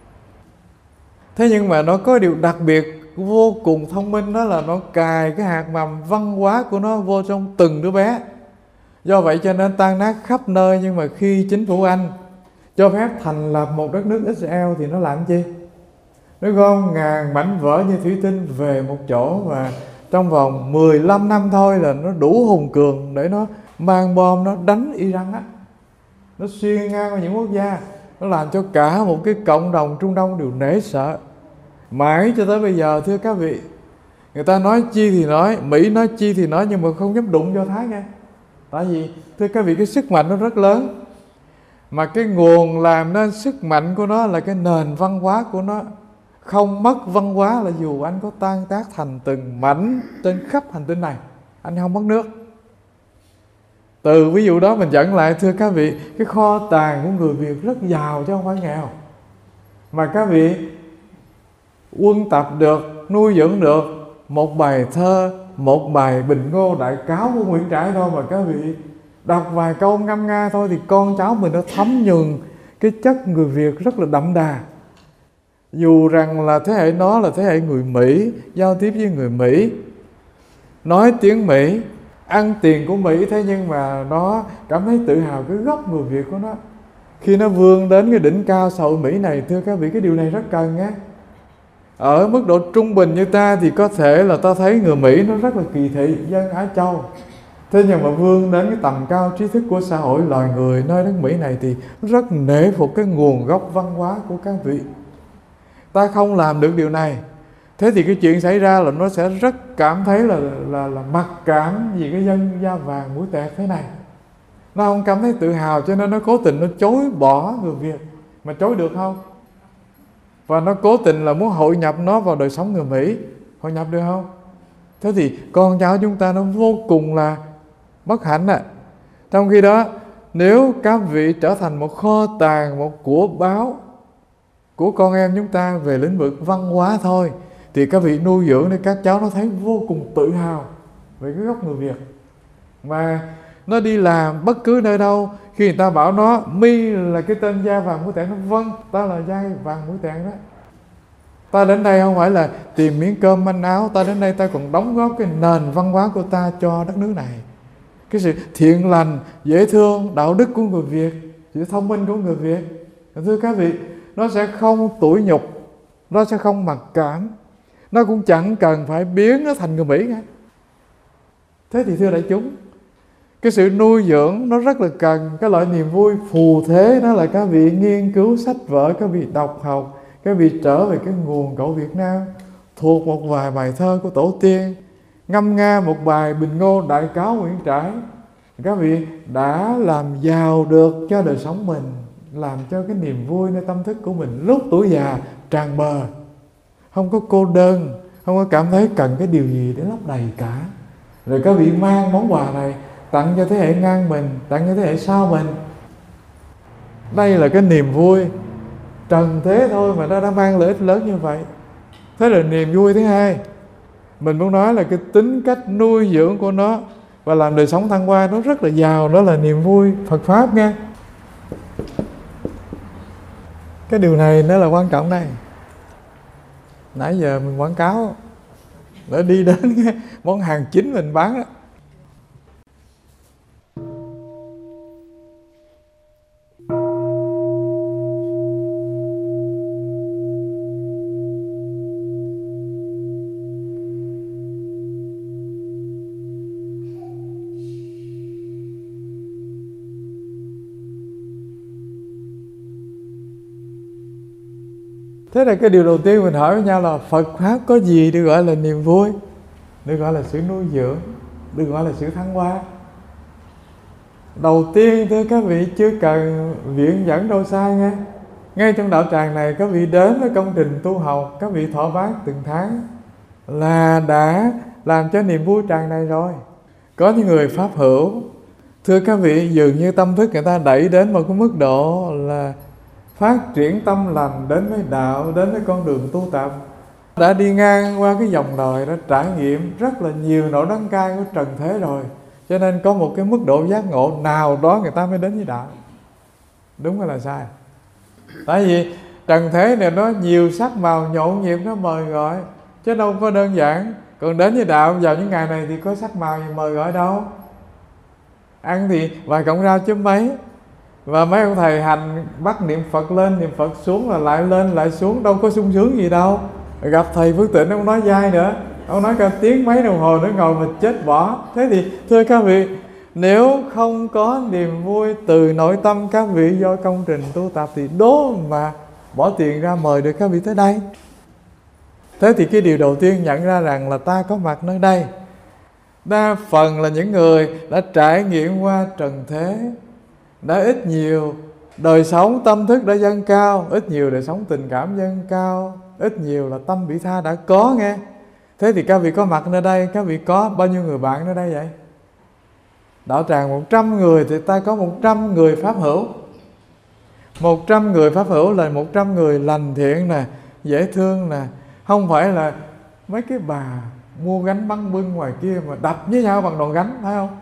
thế nhưng mà nó có điều đặc biệt vô cùng thông minh, đó là nó cài cái hạt mầm văn hóa của nó vô trong từng đứa bé. Do vậy cho nên tan nát khắp nơi. Nhưng mà khi chính phủ Anh cho phép thành lập một đất nước Israel thì nó làm chi? Nó gom ngàn mảnh vỡ như thủy tinh về một chỗ, và trong vòng mười lăm năm thôi là nó đủ hùng cường để nó mang bom nó đánh Iran á. Nó xuyên ngang qua những quốc gia, nó làm cho cả một cái cộng đồng Trung Đông đều nể sợ. Mãi cho tới bây giờ thưa các vị, người ta nói chi thì nói, Mỹ nói chi thì nói, nhưng mà không dám đụng Do Thái nghe. Tại vì thưa các vị, cái sức mạnh nó rất lớn, mà cái nguồn làm nên sức mạnh của nó là cái nền văn hóa của nó. Không mất văn hóa là dù anh có tan tác thành từng mảnh trên khắp hành tinh này, anh không mất nước. Từ ví dụ đó mình dẫn lại thưa các vị, cái kho tàng của người Việt rất giàu chứ không phải nghèo. Mà các vị quân tập được, nuôi dưỡng được một bài thơ, một bài bình ngô đại cáo của Nguyễn Trãi thôi, mà các vị đọc vài câu ngâm nga thôi thì con cháu mình nó thấm nhuần cái chất người Việt rất là đậm đà. Dù rằng là thế hệ nó là thế hệ người Mỹ, giao tiếp với người Mỹ, nói tiếng Mỹ, ăn tiền của Mỹ, thế nhưng mà nó cảm thấy tự hào cái gốc người Việt của nó. Khi nó vươn đến cái đỉnh cao xã hội Mỹ này, thưa các vị, cái điều này rất cần nhé. Ở mức độ trung bình như ta thì có thể là ta thấy người Mỹ nó rất là kỳ thị dân Á Châu. Thế nhưng mà vươn đến cái tầm cao trí thức của xã hội loài người nơi nước Mỹ này thì rất nể phục cái nguồn gốc văn hóa của các vị. Ta không làm được điều này, thế thì cái chuyện xảy ra là nó sẽ rất cảm thấy là là, là mặc cảm vì cái dân da vàng mũi tẹt thế này. Nó không cảm thấy tự hào, cho nên nó cố tình nó chối bỏ người Việt. Mà chối được không? Và nó cố tình là muốn hội nhập nó vào đời sống người Mỹ. Hội nhập được không? Thế thì con cháu chúng ta nó vô cùng là bất hạnh ạ. À. Trong khi đó, nếu các vị trở thành một kho tàng, một của báo của con em chúng ta về lĩnh vực văn hóa thôi, thì các vị nuôi dưỡng để các cháu nó thấy vô cùng tự hào về cái gốc người Việt. Mà nó đi làm bất cứ nơi đâu, khi người ta bảo nó Mi là cái tên da vàng mũi tẹn, nó vâng, ta là da vàng mũi tẹn đó. Ta đến đây không phải là tìm miếng cơm manh áo, ta đến đây ta còn đóng góp cái nền văn hóa của ta cho đất nước này. Cái sự thiện lành, dễ thương, đạo đức của người Việt, sự thông minh của người Việt, thưa các vị, nó sẽ không tủi nhục, nó sẽ không mặc cảm, nó cũng chẳng cần phải biến nó thành người Mỹ cả. Thế thì thưa đại chúng, cái sự nuôi dưỡng nó rất là cần cái loại niềm vui phù thế, đó là các vị nghiên cứu sách vở, các vị đọc học, các vị trở về cái nguồn cội Việt Nam, thuộc một vài bài thơ của tổ tiên, ngâm nga một bài Bình Ngô Đại Cáo Nguyễn Trãi, các vị đã làm giàu được cho đời sống mình, làm cho cái niềm vui nơi tâm thức của mình lúc tuổi già tràn bờ, không có cô đơn, không có cảm thấy cần cái điều gì để lấp đầy cả. Rồi các vị mang món quà này tặng cho thế hệ ngang mình, tặng cho thế hệ sau mình. Đây là cái niềm vui trần thế thôi mà nó đã mang lợi ích lớn như vậy. Thế là niềm vui thứ hai, mình muốn nói là cái tính cách nuôi dưỡng của nó và làm đời sống thăng hoa nó rất là giàu, đó là niềm vui Phật Pháp nha. Cái điều này nó là quan trọng đây. Nãy giờ mình quảng cáo để đi đến cái món hàng chính mình bán đó. Thế là cái điều đầu tiên mình hỏi với nhau là Phật Pháp có gì được gọi là niềm vui, được gọi là sự nuôi dưỡng, được gọi là sự thăng hoa. Đầu tiên thưa các vị, chưa cần viện dẫn đâu xa nghe. Ngay trong đạo tràng này, các vị đến với công trình tu học, các vị thọ bát từng tháng là đã làm cho niềm vui tràn này rồi. Có những người pháp hữu, thưa các vị, dường như tâm thức người ta đẩy đến một cái mức độ là phát triển tâm lành, đến với đạo, đến với con đường tu tập, đã đi ngang qua cái dòng đời, đã trải nghiệm rất là nhiều nỗi đắng cay của trần thế rồi, cho nên có một cái mức độ giác ngộ nào đó người ta mới đến với đạo. Đúng hay là sai? Tại vì trần thế này nó nhiều sắc màu nhộn nhịp, nó mời gọi, chứ đâu có đơn giản. Còn đến với đạo vào những ngày này thì có sắc màu gì mời gọi đâu. Ăn thì vài cọng rau chứ mấy. Và mấy ông thầy hành bắt niệm Phật lên, niệm Phật xuống là lại lên, lại xuống, đâu có sung sướng gì đâu. Gặp thầy Phước Tịnh, ông nói dai nữa, ông nói cả tiếng mấy đồng hồ nữa ngồi mà chết bỏ. Thế thì thưa các vị, nếu không có niềm vui từ nội tâm các vị do công trình tu tập thì đố mà bỏ tiền ra mời được các vị tới đây. Thế thì cái điều đầu tiên nhận ra rằng là ta có mặt nơi đây, đa phần là những người đã trải nghiệm qua trần thế, đã ít nhiều đời sống tâm thức đã dâng cao, ít nhiều đời sống tình cảm dâng cao, ít nhiều là tâm vị tha đã có nghe. Thế thì các vị có mặt nơi đây, các vị có bao nhiêu người bạn nơi đây vậy? Đạo tràng một trăm người thì ta có một trăm người pháp hữu. Một trăm người pháp hữu là một trăm người lành thiện nè, dễ thương nè, không phải là mấy cái bà mua gánh băng bưng ngoài kia mà đập với nhau bằng đòn gánh, phải không?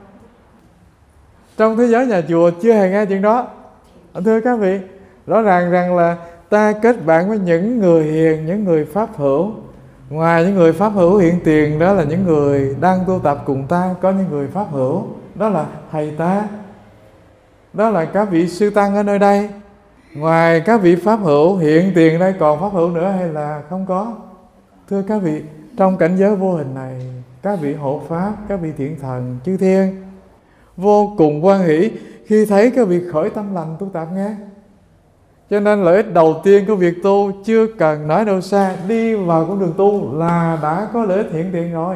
Trong thế giới nhà chùa chưa hề nghe chuyện đó. Thưa các vị, rõ ràng rằng là ta kết bạn với những người hiền, những người pháp hữu. Ngoài những người pháp hữu hiện tiền, đó là những người đang tu tập cùng ta, có những người pháp hữu, đó là thầy ta, đó là các vị sư tăng ở nơi đây. Ngoài các vị pháp hữu hiện tiền đây còn pháp hữu nữa hay là không có? Thưa các vị, trong cảnh giới vô hình này, các vị hộ pháp, các vị thiện thần, chư thiên vô cùng hoan hỷ khi thấy các vị khởi tâm lành tu tập nghe. Cho nên lợi ích đầu tiên của việc tu chưa cần nói đâu xa, đi vào con đường tu là đã có lợi ích hiện tiền rồi.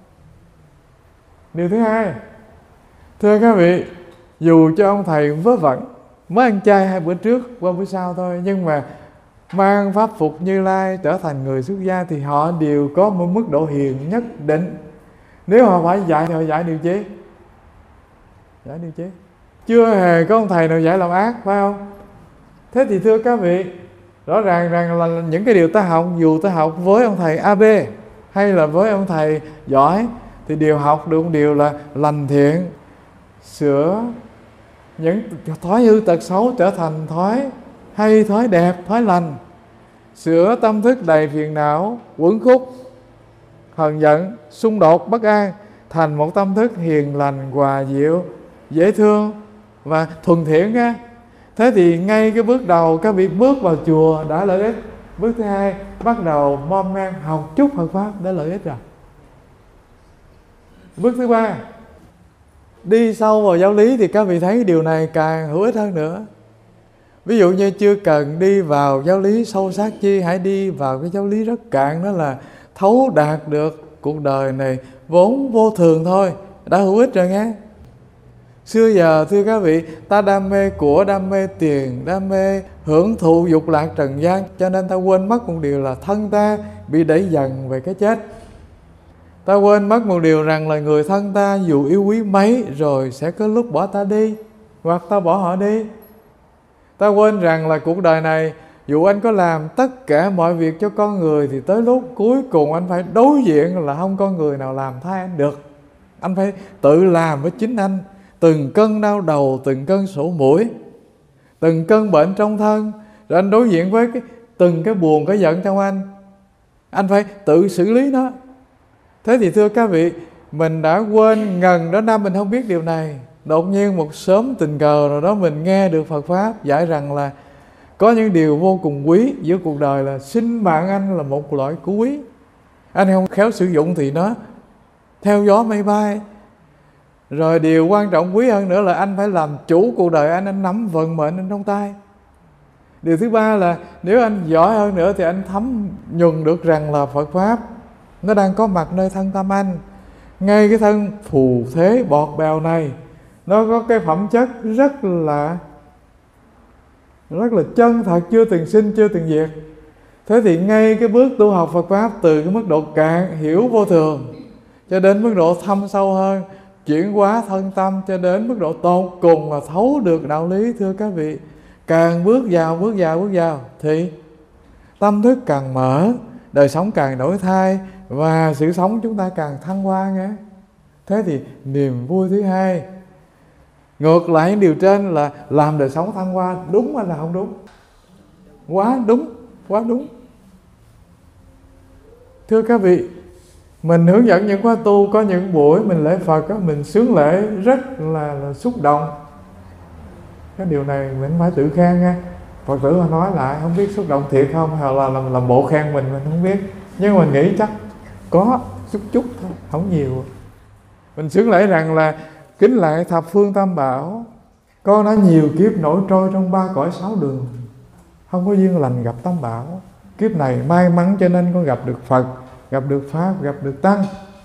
Điều thứ hai, thưa các vị, dù cho ông thầy vớ vẩn, mới ăn chay hai bữa trước qua bữa sau thôi, nhưng mà mang pháp phục Như Lai trở thành người xuất gia thì họ đều có một mức độ hiền nhất định. Nếu họ phải dạy thì họ dạy điều chi? Dạy điều chi? Chưa hề có ông thầy nào dạy làm ác, phải không? Thế thì thưa các vị, Rõ ràng rằng là những cái điều ta học, dù ta học với ông thầy a bê hay là với ông thầy giỏi, thì điều học được một điều là lành thiện, sửa những thói hư tật xấu trở thành thói hay, thói đẹp, thói lành, sửa tâm thức đầy phiền não, uẩn khúc, hờn giận, xung đột, bất an thành một tâm thức hiền lành, hòa dịu, dễ thương và thuần thiện á. Thế thì ngay cái bước đầu các vị bước vào chùa đã lợi ích. Bước thứ hai, bắt đầu mom men học chút Phật pháp đã lợi ích rồi. Bước thứ ba, đi sâu vào giáo lý thì các vị thấy điều này càng hữu ích hơn nữa. Ví dụ như chưa cần đi vào giáo lý sâu sắc chi, hãy đi vào cái giáo lý rất cạn, đó là thấu đạt được cuộc đời này vốn vô thường thôi, đã hữu ích rồi nghe. Xưa giờ thưa các vị, ta đam mê của, đam mê tiền, đam mê hưởng thụ dục lạc trần gian, cho nên ta quên mất một điều là thân ta bị đẩy dần về cái chết. Ta quên mất một điều rằng là người thân ta dù yêu quý mấy rồi sẽ có lúc bỏ ta đi, hoặc ta bỏ họ đi. Ta quên rằng là cuộc đời này dù anh có làm tất cả mọi việc cho con người thì tới lúc cuối cùng anh phải đối diện là không có người nào làm thay anh được. Anh phải tự làm với chính anh. Từng cơn đau đầu, từng cơn sổ mũi, từng cơn bệnh trong thân, rồi anh đối diện với cái, từng cái buồn, cái giận trong anh, anh phải tự xử lý nó. Thế thì thưa các vị, mình đã quên ngần đó năm mình không biết điều này. Đột nhiên một sớm tình cờ rồi đó mình nghe được Phật Pháp dạy rằng là có những điều vô cùng quý giữa cuộc đời, là sinh mạng anh là một loại của quý. Anh không khéo sử dụng thì nó theo gió mây bay. Rồi điều quan trọng quý hơn nữa là anh phải làm chủ cuộc đời anh, anh nắm vận mệnh anh trong tay. Điều thứ ba là nếu anh giỏi hơn nữa thì anh thấm nhuần được rằng là Phật Pháp nó đang có mặt nơi thân tâm anh. Ngay cái thân phù thế bọt bèo này, nó có cái phẩm chất rất là rất là chân thật, chưa từng sinh, chưa từng diệt. Thế thì ngay cái bước tu học Phật Pháp, từ cái mức độ cạn hiểu vô thường cho đến mức độ thâm sâu hơn, chuyển hóa thân tâm cho đến mức độ tột cùng là thấu được đạo lý, thưa các vị, càng bước vào, bước vào, bước vào thì tâm thức càng mở, đời sống càng đổi thay và sự sống chúng ta càng thăng hoa nghe. Thế thì niềm vui thứ hai, ngược lại những điều trên là làm đời sống thăng hoa, đúng hay là không đúng? Quá đúng, quá đúng. Thưa các vị, mình hướng dẫn những khóa tu, có những buổi mình lễ Phật, mình sướng lễ rất là, là xúc động. Cái điều này mình phải tự khen nha. Phật tử mà nói lại không biết xúc động thiệt không, hoặc là làm, làm bộ khen mình, mình không biết. Nhưng mình nghĩ chắc có chút chút thôi, không nhiều. Mình sướng lễ rằng là kính lại thập phương tam bảo, con đã nhiều kiếp nổi trôi trong ba cõi sáu đường, không có duyên lành gặp tam bảo. Kiếp này may mắn cho nên con gặp được Phật, gặp được Pháp, gặp được Tăng.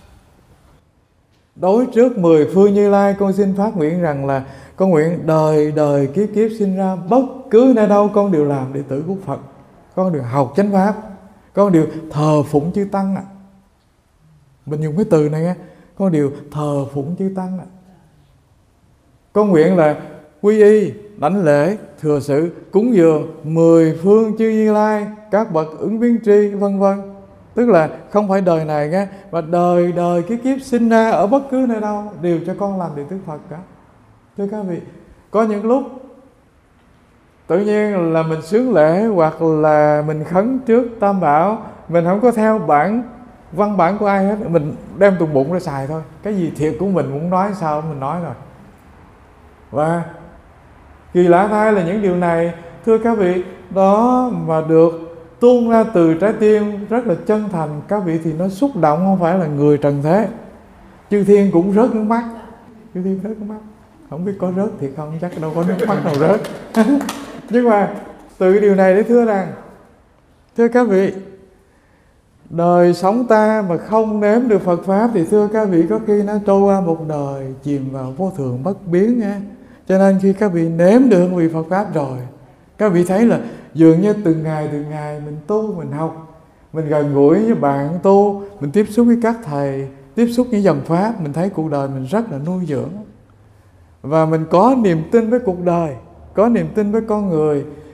Đối trước mười phương Như Lai, con xin phát nguyện rằng là con nguyện đời đời kiếp kiếp sinh ra bất cứ nơi đâu con đều làm đệ tử của Phật, con đều học chánh Pháp, con đều thờ phụng chư Tăng ạ. À. Mình dùng cái từ này nghe, con đều thờ phụng chư Tăng ạ. À. Con nguyện là quy y, đảnh lễ, thừa sự, cúng dường mười phương chư Như Lai, các bậc ứng biến tri, vân vân. Tức là không phải đời này nghe, mà đời đời kiếp kiếp sinh ra ở bất cứ nơi đâu đều cho con làm đệ tử Phật cả. Thưa các vị, có những lúc tự nhiên là mình sướng lễ hoặc là mình khấn trước Tam Bảo, mình không có theo bản văn bản của ai hết, mình đem tùng bụng ra xài thôi. Cái gì thiệt của mình muốn nói sao mình nói rồi. Và kỳ lạ thay là những điều này, thưa các vị, đó mà được tuôn ra từ trái tim rất là chân thành, các vị thì nó xúc động, không phải là người trần thế. Chư thiên cũng rớt nước mắt, chư thiên rớt nước mắt. Không biết có rớt thì không, chắc đâu có nước mắt nào rớt. Nhưng mà từ điều này để thưa rằng, thưa các vị, đời sống ta mà không nếm được Phật Pháp thì thưa các vị có khi nó trôi qua một đời chìm vào vô thường bất biến nha. Cho nên khi các vị nếm được vị Phật Pháp rồi, các vị thấy là dường như từng ngày từng ngày mình tu, mình học, mình gần gũi với bạn tu, mình tiếp xúc với các thầy, tiếp xúc với dòng Pháp, mình thấy cuộc đời mình rất là nuôi dưỡng. Và mình có niềm tin với cuộc đời, có niềm tin với con người,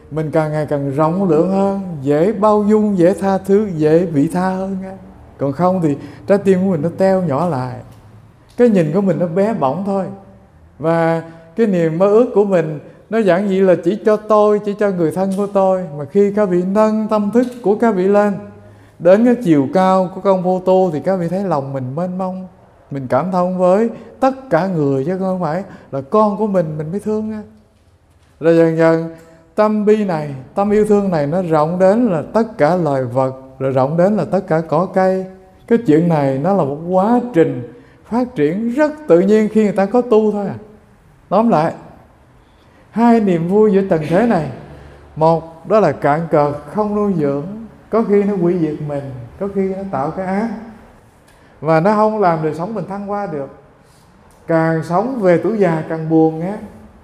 mình càng ngày càng rộng lượng hơn, dễ bao dung, dễ tha thứ, dễ vị tha hơn nha. Còn không thì trái tim của mình nó teo nhỏ lại, cái nhìn của mình nó bé bỏng thôi. Và cái niềm mơ ước của mình nó giản dị là chỉ cho tôi, chỉ cho người thân của tôi. Mà khi các vị nâng tâm thức của các vị lên đến cái chiều cao của công vô tu thì các vị thấy lòng mình mênh mông, mình cảm thông với tất cả người, chứ không phải là con của mình mình mới thương nha. Rồi dần dần tâm bi này, tâm yêu thương này nó rộng đến là tất cả loài vật, rồi rộng đến là tất cả cỏ cây. Cái chuyện này nó là một quá trình phát triển rất tự nhiên khi người ta có tu thôi à. Tóm lại, hai niềm vui giữa trần thế này, một đó là cạn cợt, không nuôi dưỡng, có khi nó hủy diệt mình, có khi nó tạo cái ác, và nó không làm đời sống mình thăng hoa được. Càng sống về tuổi già càng buồn nghe,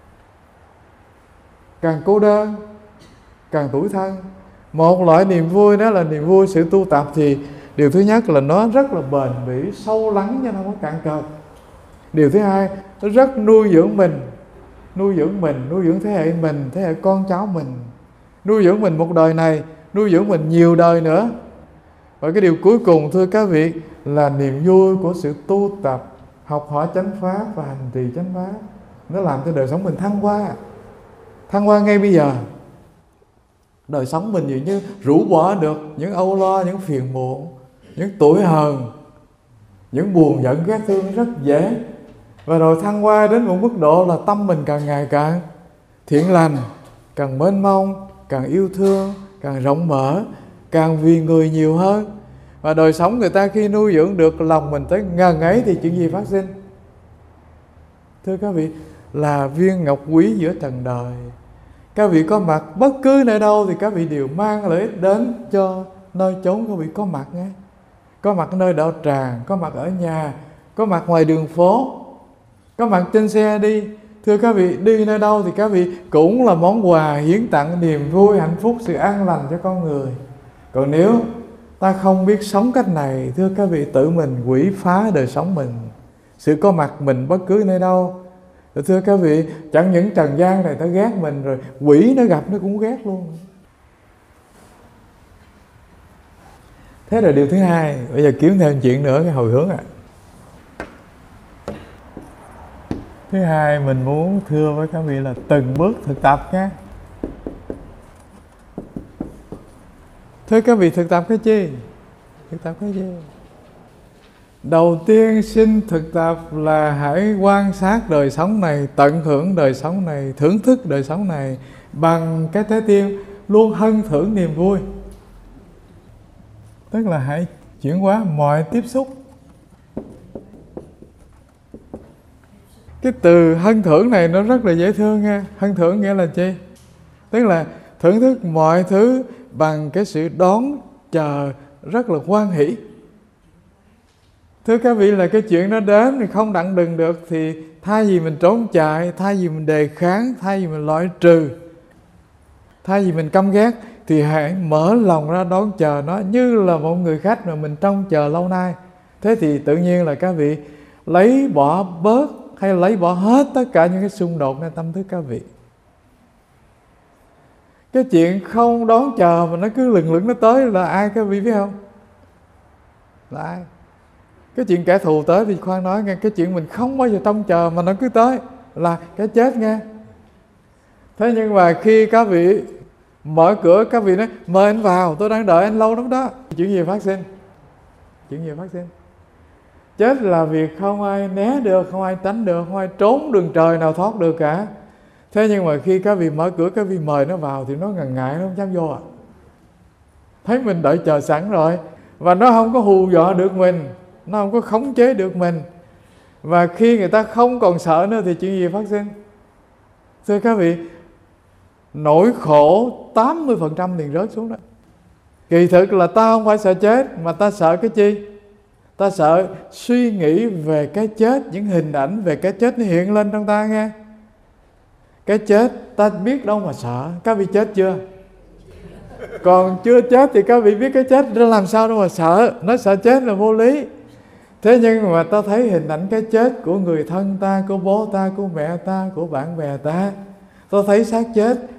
càng cô đơn, càng tủi thân. Một loại niềm vui đó là niềm vui sự tu tập, thì điều thứ nhất là nó rất là bền bỉ, sâu lắng cho nó không có cạn cợt. Điều thứ hai, nó rất nuôi dưỡng mình, nuôi dưỡng mình, nuôi dưỡng thế hệ mình, thế hệ con cháu mình, nuôi dưỡng mình một đời này, nuôi dưỡng mình nhiều đời nữa. Và cái điều cuối cùng thưa các vị là niềm vui của sự tu tập, học hỏi chánh pháp và hành trì chánh pháp. Nó làm cho đời sống mình thăng hoa, thăng hoa ngay bây giờ. Đời sống mình dường như rũ bỏ được những âu lo, những phiền muộn, những tủi hờn, những buồn giận ghét thương rất dễ. Và rồi thăng hoa đến một mức độ là tâm mình càng ngày càng thiện lành, càng mênh mông, càng yêu thương, càng rộng mở, càng vì người nhiều hơn. Và đời sống người ta khi nuôi dưỡng được lòng mình tới ngần ấy thì chuyện gì phát sinh? Thưa các vị, là viên ngọc quý giữa trần đời. Các vị có mặt bất cứ nơi đâu thì các vị đều mang lợi ích đến cho nơi chốn các vị có mặt nghe. Có mặt ở nơi đạo tràng, có mặt ở nhà, có mặt ngoài đường phố, có mặt trên xe đi. Thưa các vị, đi nơi đâu thì các vị cũng là món quà hiến tặng niềm vui, hạnh phúc, sự an lành cho con người. Còn nếu ta không biết sống cách này, thưa các vị, tự mình quỷ phá đời sống mình, sự có mặt mình bất cứ nơi đâu. Rồi thưa các vị, chẳng những trần gian này ta ghét mình, rồi quỷ nó gặp nó cũng ghét luôn. Thế là điều thứ hai. Bây giờ kiếm thêm chuyện nữa, cái hồi hướng ạ. À. Thứ hai mình muốn thưa với các vị là từng bước thực tập nhé. Thưa các vị, thực tập cái chi? Thực tập cái gì? Đầu tiên xin thực tập là hãy quan sát đời sống này, tận hưởng đời sống này, thưởng thức đời sống này bằng cái trái tim luôn hân thưởng niềm vui. Tức là hãy chuyển hóa mọi tiếp xúc. Cái từ hân thưởng này nó rất là dễ thương nha. Hân thưởng nghĩa là chi? Tức là thưởng thức mọi thứ bằng cái sự đón chờ rất là hoan hỷ. Thưa các vị, là cái chuyện nó đến thì không đặng đừng được, thì thay vì mình trốn chạy, thay vì mình đề kháng, thay vì mình loại trừ, thay vì mình căm ghét, thì hãy mở lòng ra đón chờ nó như là một người khách mà mình trông chờ lâu nay. Thế thì tự nhiên là các vị lấy bỏ bớt hay lấy bỏ hết tất cả những cái xung độtในtâm thức các vị. Cái chuyện không đón chờ mà nó cứ lừng lững nó tới là ai các vị biết không? Là ai? Cái chuyện kẻ thù tới thì khoan nói nghe. Cái chuyện mình không bao giờ trông chờ mà nó cứ tới là cái chết nghe. Thế nhưng mà khi các vị mở cửa, các vị nói mời anh vào, tôi đang đợi anh lâu lắm đó. Chuyện gì phát sinh? Chuyện gì phát sinh? Chết là việc không ai né được, không ai tránh được, không ai trốn đường trời nào thoát được cả. Thế nhưng mà khi các vị mở cửa, các vị mời nó vào thì nó ngần ngại, nó không dám vô à. Thấy mình đợi chờ sẵn rồi, và nó không có hù dọa được mình, nó không có khống chế được mình. Và khi người ta không còn sợ nữa thì chuyện gì phát sinh? Thưa các vị, nỗi khổ tám mươi phần trăm liền rớt xuống đó. Kỳ thực là ta không phải sợ chết, mà ta sợ cái chi? Ta sợ suy nghĩ về cái chết, những hình ảnh về cái chết nó hiện lên trong ta nghe. Cái chết ta biết đâu mà sợ. Các vị chết chưa? Còn chưa chết thì các vị biết cái chết nó làm sao đâu mà sợ. Nói sợ chết là vô lý. Thế nhưng mà ta thấy hình ảnh cái chết của người thân ta, của bố ta, của mẹ ta, của bạn bè ta, ta thấy xác chết,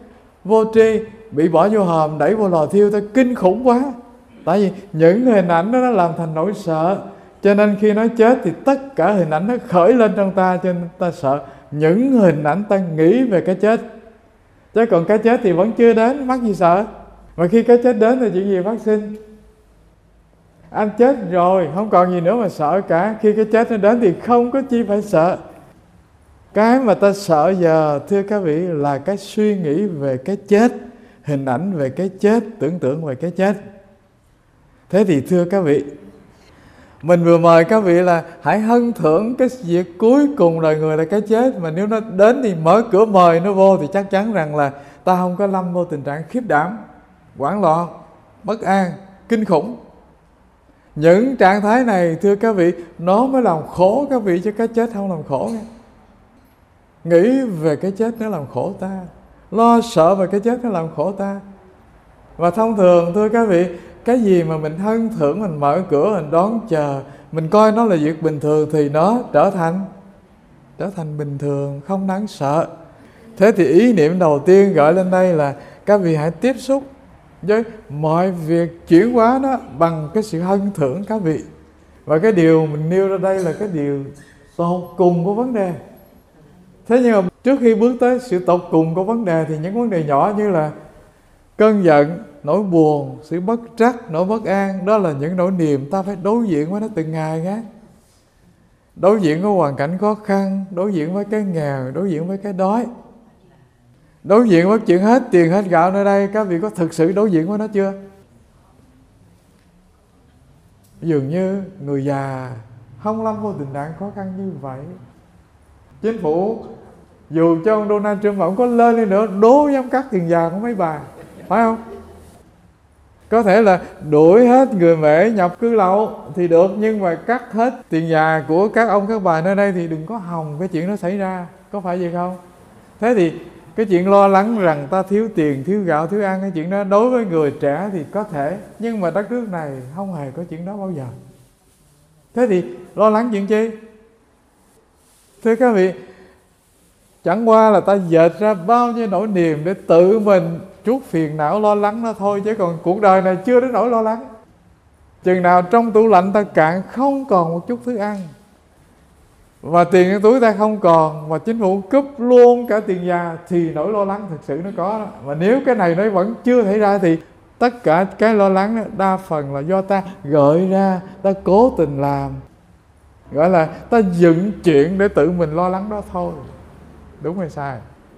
vô tri, bị bỏ vô hòm, đẩy vô lò thiêu, ta kinh khủng quá. Tại vì những hình ảnh đó nó làm thành nỗi sợ, cho nên khi nó chết thì tất cả hình ảnh nó khởi lên trong ta, cho nên ta sợ những hình ảnh ta nghĩ về cái chết. Chứ còn cái chết thì vẫn chưa đến, mắc gì sợ. Mà khi cái chết đến thì chuyện gì phát sinh? Anh chết rồi, không còn gì nữa mà sợ cả. Khi cái chết nó đến thì không có chi phải sợ. Cái mà ta sợ giờ, thưa các vị, là cái suy nghĩ về cái chết, hình ảnh về cái chết, tưởng tượng về cái chết. Thế thì thưa các vị, mình vừa mời các vị là hãy hân thưởng cái việc cuối cùng đời người là cái chết. Mà nếu nó đến thì mở cửa mời nó vô, thì chắc chắn rằng là ta không có lâm vô tình trạng khiếp đảm, hoảng loạn, bất an, kinh khủng. Những trạng thái này, thưa các vị, nó mới làm khổ các vị, chứ cái chết không làm khổ nha. Nghĩ về cái chết nó làm khổ ta, lo sợ về cái chết nó làm khổ ta. Và thông thường, thưa các vị, cái gì mà mình hân thưởng, mình mở cửa, mình đón chờ, mình coi nó là việc bình thường, thì nó trở thành trở thành bình thường, không đáng sợ. Thế thì ý niệm đầu tiên gợi lên đây là các vị hãy tiếp xúc với mọi việc chuyển hóa nó bằng cái sự hân thưởng các vị. Và cái điều mình nêu ra đây là cái điều tột cùng của vấn đề. Thế nhưng mà trước khi bước tới sự tột cùng của vấn đề thì những vấn đề nhỏ như là cơn giận, nỗi buồn, sự bất trắc, nỗi bất an, đó là những nỗi niềm ta phải đối diện với nó từng ngày nhé. Đối diện với hoàn cảnh khó khăn, đối diện với cái nghèo, đối diện với cái đói, đối diện với chuyện hết tiền hết gạo nơi đây. Các vị có thực sự đối diện với nó chưa? Dường như người già không lâm vô tình trạng khó khăn như vậy. Chính phủ dù cho ông Donald Trump ông có lên đi nữa, đố dám cắt tiền già của mấy bà, phải không? Có thể là đuổi hết người Mễ nhập cư lậu thì được, nhưng mà cắt hết tiền già của các ông các bà nơi đây thì đừng có hòng cái chuyện đó xảy ra. Có phải vậy không? Thế thì cái chuyện lo lắng rằng ta thiếu tiền, thiếu gạo, thiếu ăn, cái chuyện đó đối với người trẻ thì có thể, nhưng mà đất nước này không hề có chuyện đó bao giờ. Thế thì lo lắng chuyện chi? Thưa các vị, chẳng qua là ta dệt ra bao nhiêu nỗi niềm để tự mình chuốc phiền não lo lắng đó thôi. Chứ còn cuộc đời này chưa đến nỗi lo lắng. Chừng nào trong tủ lạnh ta cạn, không còn một chút thức ăn, và tiền trong túi ta không còn, và chính phủ cúp luôn cả tiền già, thì nỗi lo lắng thực sự nó có đó. Và nếu cái này nó vẫn chưa xảy ra thì tất cả cái lo lắng đó, đa phần là do ta gợi ra, ta cố tình làm, gọi là ta dựng chuyện để tự mình lo lắng đó thôi. Đúng hay sai?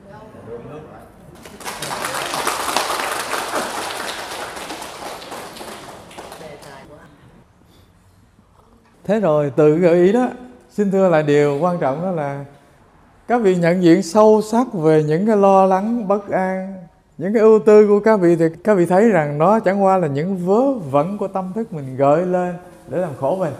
Thế rồi từ gợi ý đó, xin thưa lại điều quan trọng đó là các vị nhận diện sâu sắc về những cái lo lắng, bất an, những cái ưu tư của các vị, thì các vị thấy rằng nó chẳng qua là những vớ vẩn của tâm thức mình gợi lên để làm khổ mình.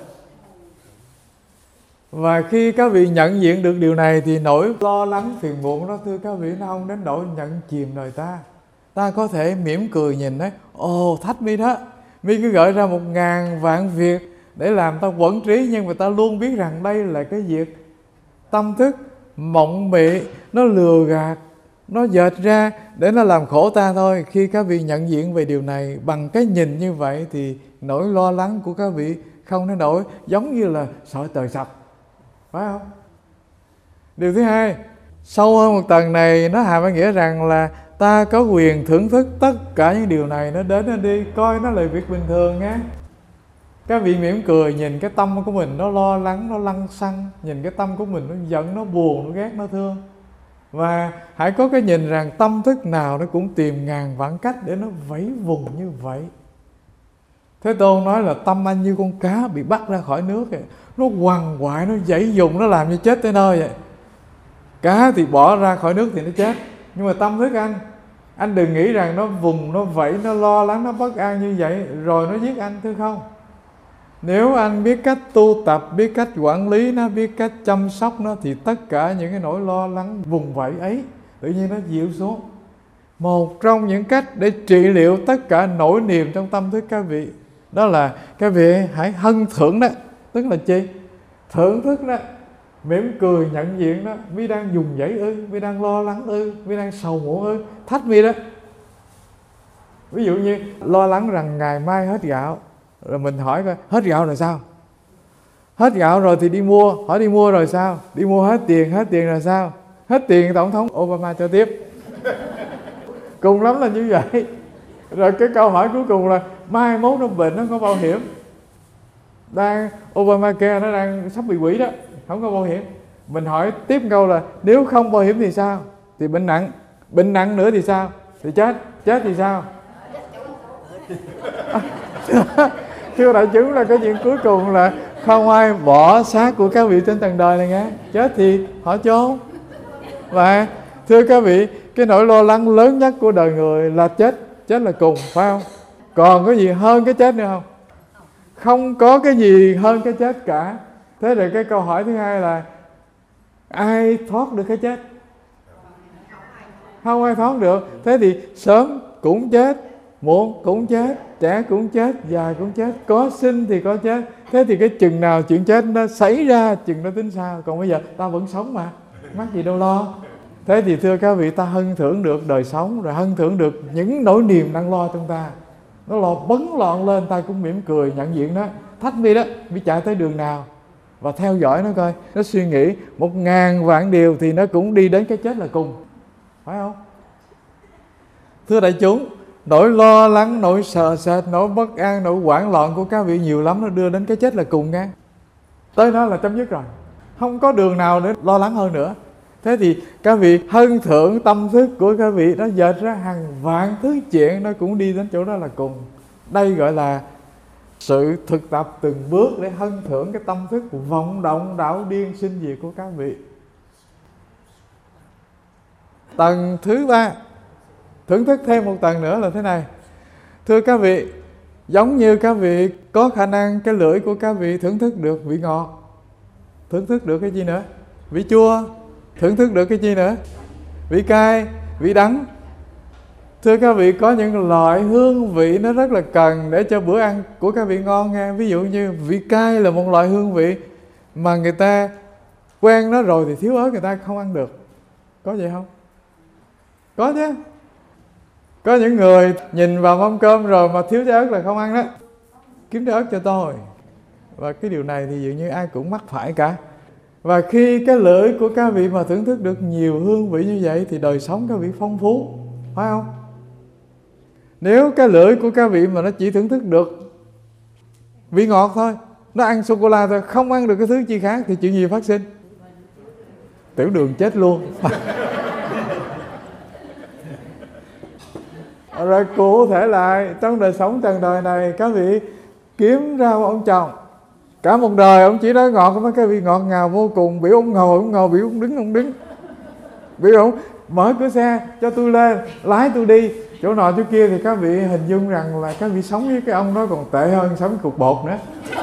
Và khi các vị nhận diện được điều này thì nỗi lo lắng phiền muộn đó, thưa các vị, nó không đến nỗi nhận chìm đời ta. Ta có thể mỉm cười nhìn đấy, ồ thách mi đó, mi cứ gợi ra một ngàn vạn việc để làm ta quẩn trí, nhưng mà ta luôn biết rằng đây là cái việc tâm thức mộng mị, nó lừa gạt, nó dệt ra để nó làm khổ ta thôi. Khi các vị nhận diện về điều này bằng cái nhìn như vậy thì nỗi lo lắng của các vị không đến nỗi giống như là sợi tời sập, phải không? Điều thứ hai, sâu hơn một tầng này, nó hàm ý nghĩa rằng là ta có quyền thưởng thức tất cả những điều này, nó đến nó đi, coi nó là việc bình thường nhé. Các vị mỉm cười nhìn cái tâm của mình nó lo lắng, nó lăng xăng, nhìn cái tâm của mình nó giận, nó buồn, nó ghét, nó thương. Và hãy có cái nhìn rằng tâm thức nào nó cũng tìm ngàn vạn cách để nó vẫy vùng như vậy. Thế Tôn nói là tâm anh như con cá bị bắt ra khỏi nước vậy. Nó quằn quại, nó giãy dùng, nó làm như chết tới nơi vậy. Cá thì bỏ ra khỏi nước thì nó chết, nhưng mà tâm thức anh, anh đừng nghĩ rằng nó vùng, nó vẫy, nó lo lắng, nó bất an như vậy rồi nó giết anh, thưa không? Nếu anh biết cách tu tập, biết cách quản lý nó, biết cách chăm sóc nó, thì tất cả những cái nỗi lo lắng vùng vẫy ấy tự nhiên nó dịu xuống. Một trong những cách để trị liệu tất cả nỗi niềm trong tâm thức các vị, đó là các vị hãy hân thưởng đó. Tức là chi? Thưởng thức đó, mỉm cười nhận diện đó. Mi đang dùng dãy ư, mi đang lo lắng ư, mi đang sầu muộn ư, thách mi đó, Ví dụ như lo lắng rằng ngày mai hết gạo, rồi mình hỏi coi hết gạo rồi sao? Hết gạo rồi thì đi mua, hỏi đi mua rồi sao? Đi mua hết tiền, hết tiền rồi sao? Hết tiền Tổng thống Obama cho tiếp. Cùng lắm là như vậy. Rồi cái câu hỏi cuối cùng là mai mốt nó bệnh nó có bảo hiểm. Đang Obamacare nó đang sắp bị hủy đó, không có bảo hiểm. Mình hỏi tiếp câu là nếu không bảo hiểm thì sao? Thì bệnh nặng. Bệnh nặng nữa thì sao? Thì chết. Chết thì sao? Thưa đại chúng, là cái chuyện cuối cùng là không ai bỏ xác của các vị trên tầng đời này nghe. Chết thì họ chôn. Và thưa các vị, cái nỗi lo lắng lớn nhất của đời người là chết. Chết là cùng, phải không? Còn có gì hơn cái chết nữa không? Không có cái gì hơn cái chết cả. Thế rồi cái câu hỏi thứ hai là ai thoát được cái chết? Không ai thoát được. Thế thì sớm cũng chết, muộn cũng chết, trẻ cũng chết, già cũng chết, có sinh thì có chết. Thế thì cái chừng nào chuyện chết nó xảy ra, chừng nó tính sao. Còn bây giờ ta vẫn sống mà, mắc gì đâu lo. Thế thì thưa các vị, ta hân thưởng được đời sống, rồi hân thưởng được những nỗi niềm đang lo trong ta. Nó lo bấn loạn lên, ta cũng mỉm cười nhận diện đó. Thách đi đó, biết chạy tới đường nào, và theo dõi nó coi. Nó suy nghĩ một ngàn vạn điều thì nó cũng đi đến cái chết là cùng, phải không? Thưa đại chúng, nỗi lo lắng, nỗi sợ sệt, nỗi bất an, nỗi hoảng loạn của các vị nhiều lắm, nó đưa đến cái chết là cùng nghe. Tới đó là chấm dứt rồi, không có đường nào để lo lắng hơn nữa. Thế thì các vị hân thưởng tâm thức của các vị, nó dệt ra hàng vạn thứ chuyện, nó cũng đi đến chỗ đó là cùng. Đây gọi là sự thực tập từng bước để hân thưởng cái tâm thức vọng động đảo điên sinh diệt của các vị. Tầng thứ ba, thưởng thức thêm một tầng nữa là thế này. Thưa các vị, giống như các vị có khả năng cái lưỡi của các vị thưởng thức được vị ngọt, thưởng thức được cái gì nữa? Vị chua, thưởng thức được cái gì nữa? Vị cay, vị đắng. Thưa các vị, có những loại hương vị nó rất là cần để cho bữa ăn của các vị ngon nghe. Ví dụ như vị cay là một loại hương vị mà người ta quen nó rồi thì thiếu ớt người ta không ăn được. Có vậy không? Có chứ. Có những người nhìn vào mâm cơm rồi mà thiếu trái ớt là không ăn đó. Kiếm trái ớt cho tôi. Và cái điều này thì dường như ai cũng mắc phải cả. Và khi cái lưỡi của các vị mà thưởng thức được nhiều hương vị như vậy thì đời sống các vị phong phú, phải không? Nếu cái lưỡi của các vị mà nó chỉ thưởng thức được vị ngọt thôi, nó ăn sô-cô-la thôi, không ăn được cái thứ chi khác, thì chuyện gì phát sinh? Tiểu đường chết luôn. Rồi cụ thể lại, trong đời sống trần đời này, các vị kiếm ra một ông chồng, cả một đời ông chỉ nói ngọt với các vị ngọt ngào vô cùng, biểu ông ngồi ông ngồi, biểu ông đứng ông đứng, biểu ông mở cửa xe cho tôi lên, lái tôi đi chỗ nọ chỗ kia, thì các vị hình dung rằng là các vị sống với cái ông đó còn tệ hơn sống với cục bột nữa.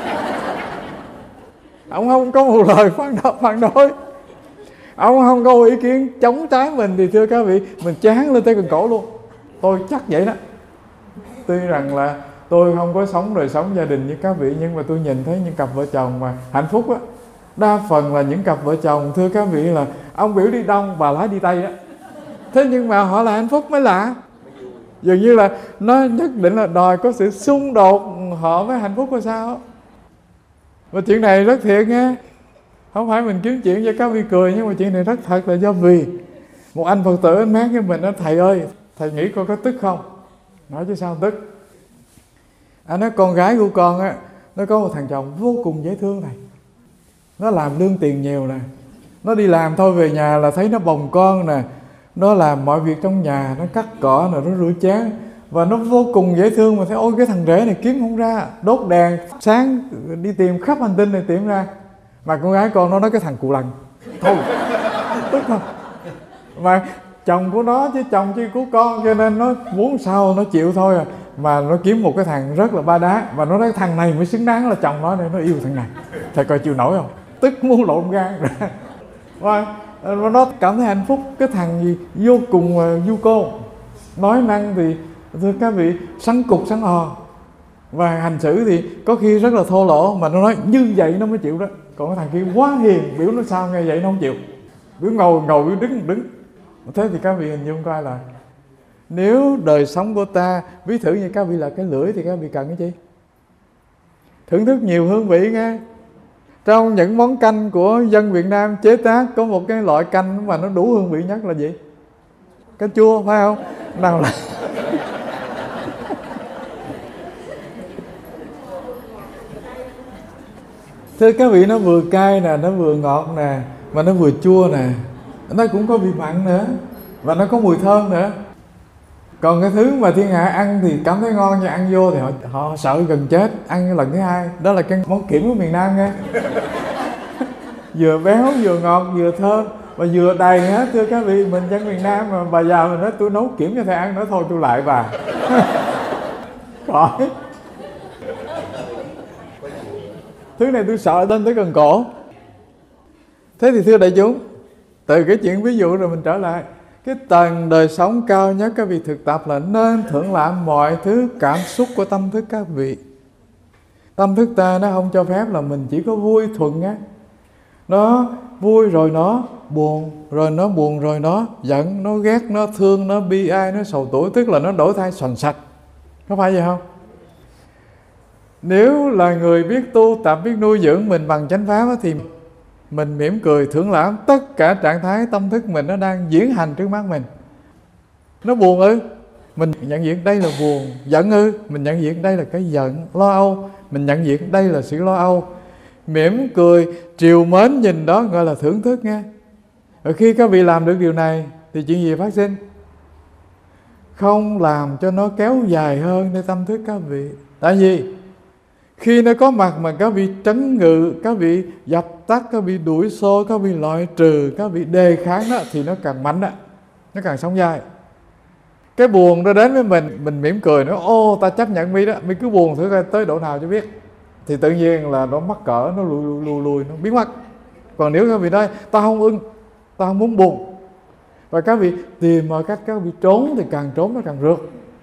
Ông không có một lời phản đối, phản đối. Ông không có ý kiến chống trái mình, thì thưa các vị, mình chán lên tới gần cổ luôn. Tôi chắc vậy đó. Tuy rằng là tôi không có sống đời sống gia đình như các vị, nhưng mà tôi nhìn thấy những cặp vợ chồng mà hạnh phúc á, đa phần là những cặp vợ chồng, thưa các vị, là ông biểu đi đông, bà lái đi tây á. Thế nhưng mà họ là hạnh phúc mới lạ. Dường như là nó nhất định là đòi có sự xung đột họ với hạnh phúc hay sao. Và chuyện này rất thiệt nghe. Không phải mình kiếm chuyện cho các vị cười, nhưng mà chuyện này rất thật, là do vì một anh Phật tử anh mát với mình nói: thầy ơi, thầy nghĩ con có tức không? Nói chứ sao tức. Anh nói con gái của con á, nó có một thằng chồng vô cùng dễ thương thầy. Nó làm lương tiền nhiều nè, nó đi làm thôi về nhà là thấy nó bồng con nè, nó làm mọi việc trong nhà, nó cắt cỏ nè, nó rửa chén, và nó vô cùng dễ thương. Mà thấy ôi cái thằng rể này kiếm không ra, đốt đèn sáng đi tìm khắp hành tinh này tìm ra. Mà con gái con nó nói cái thằng cù lần thôi, tức không. Mà chồng của nó chứ chồng chứ của con, cho nên nó muốn sao nó chịu thôi à. Mà nó kiếm một cái thằng rất là ba đá, và nó nói thằng này mới xứng đáng là chồng nó, nên nó yêu thằng này. Thầy coi chịu nổi không? Tức muốn lộn gan ra. Và nó cảm thấy hạnh phúc. Cái thằng gì vô cùng du cô, nói năng thì thưa các vị sắn cục sắn ò, và hành xử thì có khi rất là thô lỗ, mà nó nói như vậy nó mới chịu đó. Còn cái thằng kia quá hiền, biểu nó sao nghe vậy nó không chịu, biểu ngồi ngồi, biểu đứng đứng. Thế thì các vị hình dung coi là Nếu đời sống của ta, ví thử như các vị là cái lưỡi thì các vị cần cái gì? Thưởng thức nhiều hương vị nghe. Trong những món canh của dân Việt Nam chế tác có một cái loại canh mà nó đủ hương vị nhất là gì? Canh chua, phải không? Nào là thưa các vị, nó vừa cay nè, nó vừa ngọt nè, mà nó vừa chua nè, nó cũng có vị mặn nữa, và nó có mùi thơm nữa. Còn cái thứ mà thiên hạ ăn thì cảm thấy ngon, nhưng ăn vô thì họ, họ sợ gần chết, ăn lần thứ hai. Đó là cái món kiểm của miền Nam nghe. Vừa béo, vừa ngọt, vừa thơm, và vừa đầy hết. Thưa các vị, mình dân miền Nam mà bà già mình nói tôi nấu kiểm cho thầy ăn, nói thôi tôi lại bà. Khỏi. Thứ này tôi sợ lên tới gần cổ. Thế thì thưa đại chúng, từ cái chuyện ví dụ rồi mình trở lại, cái tầng đời sống cao nhất các vị thực tập là nên thưởng lãm mọi thứ cảm xúc của tâm thức các vị. Tâm thức ta nó không cho phép là mình chỉ có vui thuận á. Nó vui rồi nó buồn, rồi nó buồn rồi nó giận, nó ghét, nó thương, nó bi ai, nó sầu tuổi. Tức là nó đổi thay xoành sạch. Có phải vậy không? Nếu là người biết tu tập, biết nuôi dưỡng mình bằng chánh pháp á, thì mình mỉm cười thưởng lãm tất cả trạng thái tâm thức mình nó đang diễn hành trước mắt mình. Nó buồn ư, mình nhận diện đây là buồn. Giận ư, mình nhận diện đây là cái giận. Lo âu, mình nhận diện đây là sự lo âu. Mỉm cười, trìu mến nhìn đó gọi là thưởng thức nghe. Rồi khi các vị làm được điều này thì chuyện gì phát sinh? Không làm cho nó kéo dài hơn để tâm thức các vị. Tại vì khi nó có mặt mà các vị trấn ngự, các vị dập tắt, các vị đuổi xô, các vị loại trừ, các vị đề kháng đó, thì nó càng mạnh đó, nó càng sống dài. Cái buồn nó đến với mình, mình mỉm cười, nó ô ta chấp nhận mi đó, mi cứ buồn thử coi tới độ nào cho biết. Thì tự nhiên là nó mắc cỡ, nó lùi lùi lùi, lùi nó biến mất. Còn nếu các vị nói ta không ưng, ta không muốn buồn, và các vị tìm mọi cách các vị trốn, thì càng trốn nó càng rượt.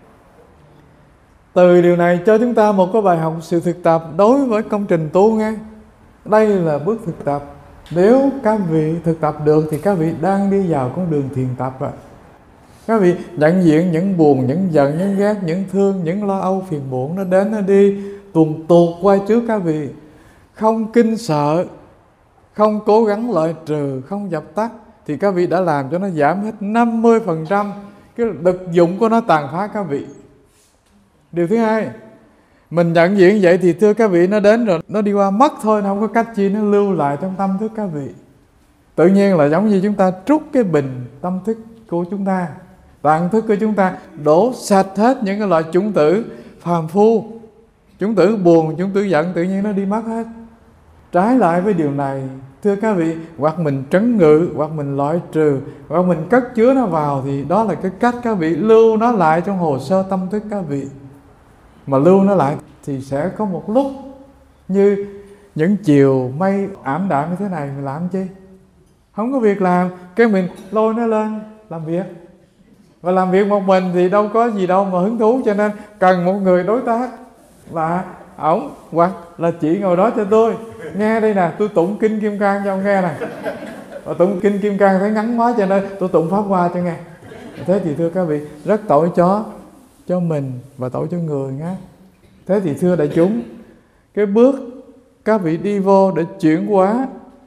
Từ điều này cho chúng ta một cái bài học sự thực tập đối với công trình tu nghe. Đây là bước thực tập. Nếu các vị thực tập được thì các vị đang đi vào con đường thiền tập rồi. Các vị nhận diện những buồn, những giận, những ghét, những thương, những lo âu, phiền muộn nó đến nó đi, tuồn tuột quay trước các vị. Không kinh sợ, không cố gắng loại trừ, không dập tắt, thì các vị đã làm cho nó giảm hết năm mươi phần trăm cái lực dụng của nó tàn phá các vị. Điều thứ hai, mình nhận diện vậy thì thưa các vị, nó đến rồi, nó đi qua mất thôi, nó không có cách chi nó lưu lại trong tâm thức các vị. Tự nhiên là giống như chúng ta trút cái bình tâm thức của chúng ta, tạng thức của chúng ta, đổ sạch hết những cái loại chủng tử phàm phu, chủng tử buồn, chủng tử giận, tự nhiên nó đi mất hết. Trái lại với điều này, thưa các vị, hoặc mình trấn ngự, hoặc mình loại trừ, hoặc mình cất chứa nó vào, thì đó là cái cách các vị lưu nó lại trong hồ sơ tâm thức các vị. Mà lưu nó lại thì sẽ có một lúc như những chiều mây ảm đạm như thế này, mình làm chi? Không có việc làm, cái mình lôi nó lên làm việc. Và làm việc một mình thì đâu có gì đâu mà hứng thú, cho nên cần một người đối tác là ổng, hoặc là chị ngồi đó cho tôi. Nghe đây nè, tôi tụng kinh Kim Cang cho ông nghe nè. Và tụng kinh Kim Cang thấy ngắn quá cho nên tôi tụng Pháp Hoa cho nghe. Thế thì thưa các vị, rất tội cho cho mình và tội cho người nhé. Thế thì thưa đại chúng, cái bước các vị đi vô để chuyển hóa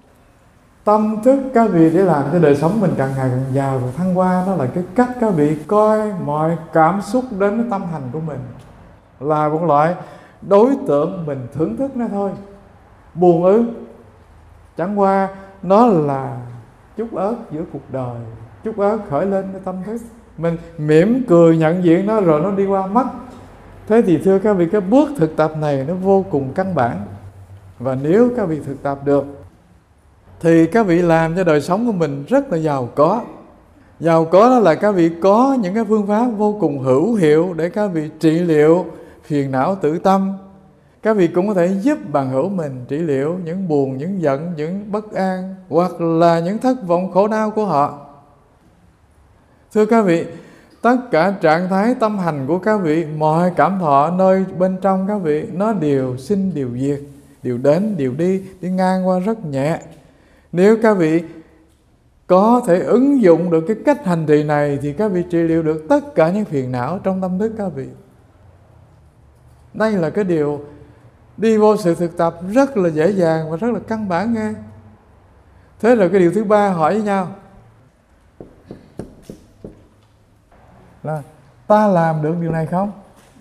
tâm thức các vị để làm cho đời sống mình càng ngày càng giàu và thăng hoa, đó là cái cách các vị coi mọi cảm xúc đến với tâm hành của mình là một loại đối tượng mình thưởng thức nó thôi. Buồn ư, chẳng qua nó là chút ớt giữa cuộc đời, chút ớt khởi lên cái tâm thức, mình mỉm cười nhận diện nó rồi nó đi qua mất. Thế thì thưa các vị, cái bước thực tập này nó vô cùng căn bản. Và nếu các vị thực tập được thì các vị làm cho đời sống của mình rất là giàu có. Giàu có đó là các vị có những cái phương pháp vô cùng hữu hiệu để các vị trị liệu phiền não tử tâm. Các vị cũng có thể giúp bạn hữu mình trị liệu những buồn, những giận, những bất an, hoặc là những thất vọng khổ đau của họ. Thưa các vị, tất cả trạng thái tâm hành của các vị, mọi cảm thọ nơi bên trong các vị, nó đều sinh đều diệt, đều đến đều đi, đi ngang qua rất nhẹ. Nếu các vị có thể ứng dụng được cái cách hành trì này thì các vị trị liệu được tất cả những phiền não trong tâm thức các vị. Đây là cái điều đi vô sự thực tập rất là dễ dàng và rất là căn bản nghe. Thế rồi cái điều thứ ba hỏi với nhau là ta làm được điều này không?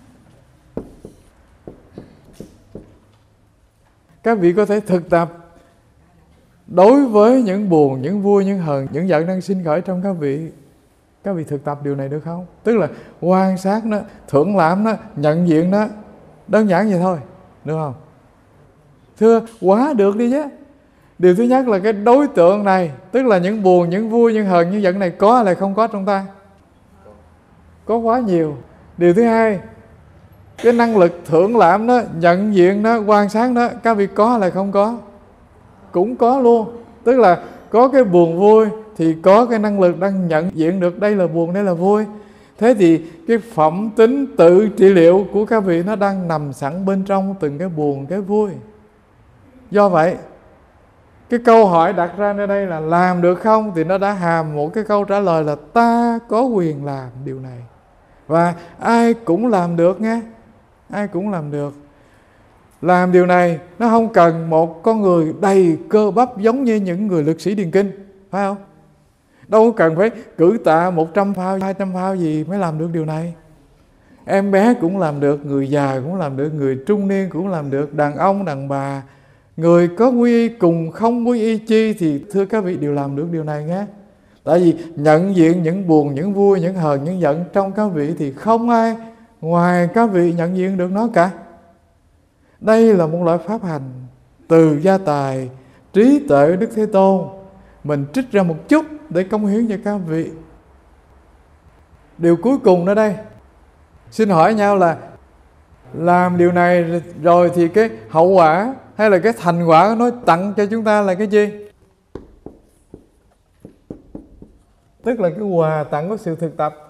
Các vị có thể thực tập đối với những buồn, những vui, những hờn, những giận đang sinh khởi trong các vị. Các vị thực tập điều này được không? Tức là quan sát nó, thưởng lãm nó, nhận diện nó. Đơn giản vậy thôi, được không? Thưa, quá được đi chứ. Điều thứ nhất là cái đối tượng này, tức là những buồn, những vui, những hờn, những giận này có hay là không có trong ta? Có quá nhiều. Điều thứ hai, cái năng lực thưởng lãm nó, nhận diện nó, quan sát nó, các vị có hay là không có? Cũng có luôn. Tức là có cái buồn vui thì có cái năng lực đang nhận diện được đây là buồn, đây là vui. Thế thì cái phẩm tính tự trị liệu của các vị nó đang nằm sẵn bên trong từng cái buồn, cái vui. Do vậy, cái câu hỏi đặt ra nơi đây là làm được không? Thì nó đã hàm một cái câu trả lời là ta có quyền làm điều này. Và ai cũng làm được nghe. Ai cũng làm được. Làm điều này nó không cần một con người đầy cơ bắp giống như những người lực sĩ điền kinh, phải không? Đâu cần phải cử tạ một trăm phao, hai trăm phao gì mới làm được điều này. Em bé cũng làm được, người già cũng làm được, người trung niên cũng làm được, đàn ông, đàn bà, người có quy y cùng không quy y chi thì thưa các vị đều làm được điều này nhé. Tại vì nhận diện những buồn, những vui, những hờn, những giận trong các vị thì không ai ngoài các vị nhận diện được nó cả. Đây là một loại pháp hành từ gia tài, trí tuệ Đức Thế Tôn. Mình trích ra một chút để cống hiến cho các vị. Điều cuối cùng ở đây, xin hỏi nhau là làm điều này rồi thì cái hậu quả hay là cái thành quả nó tặng cho chúng ta là cái gì? Tức là cái quà tặng của sự thực tập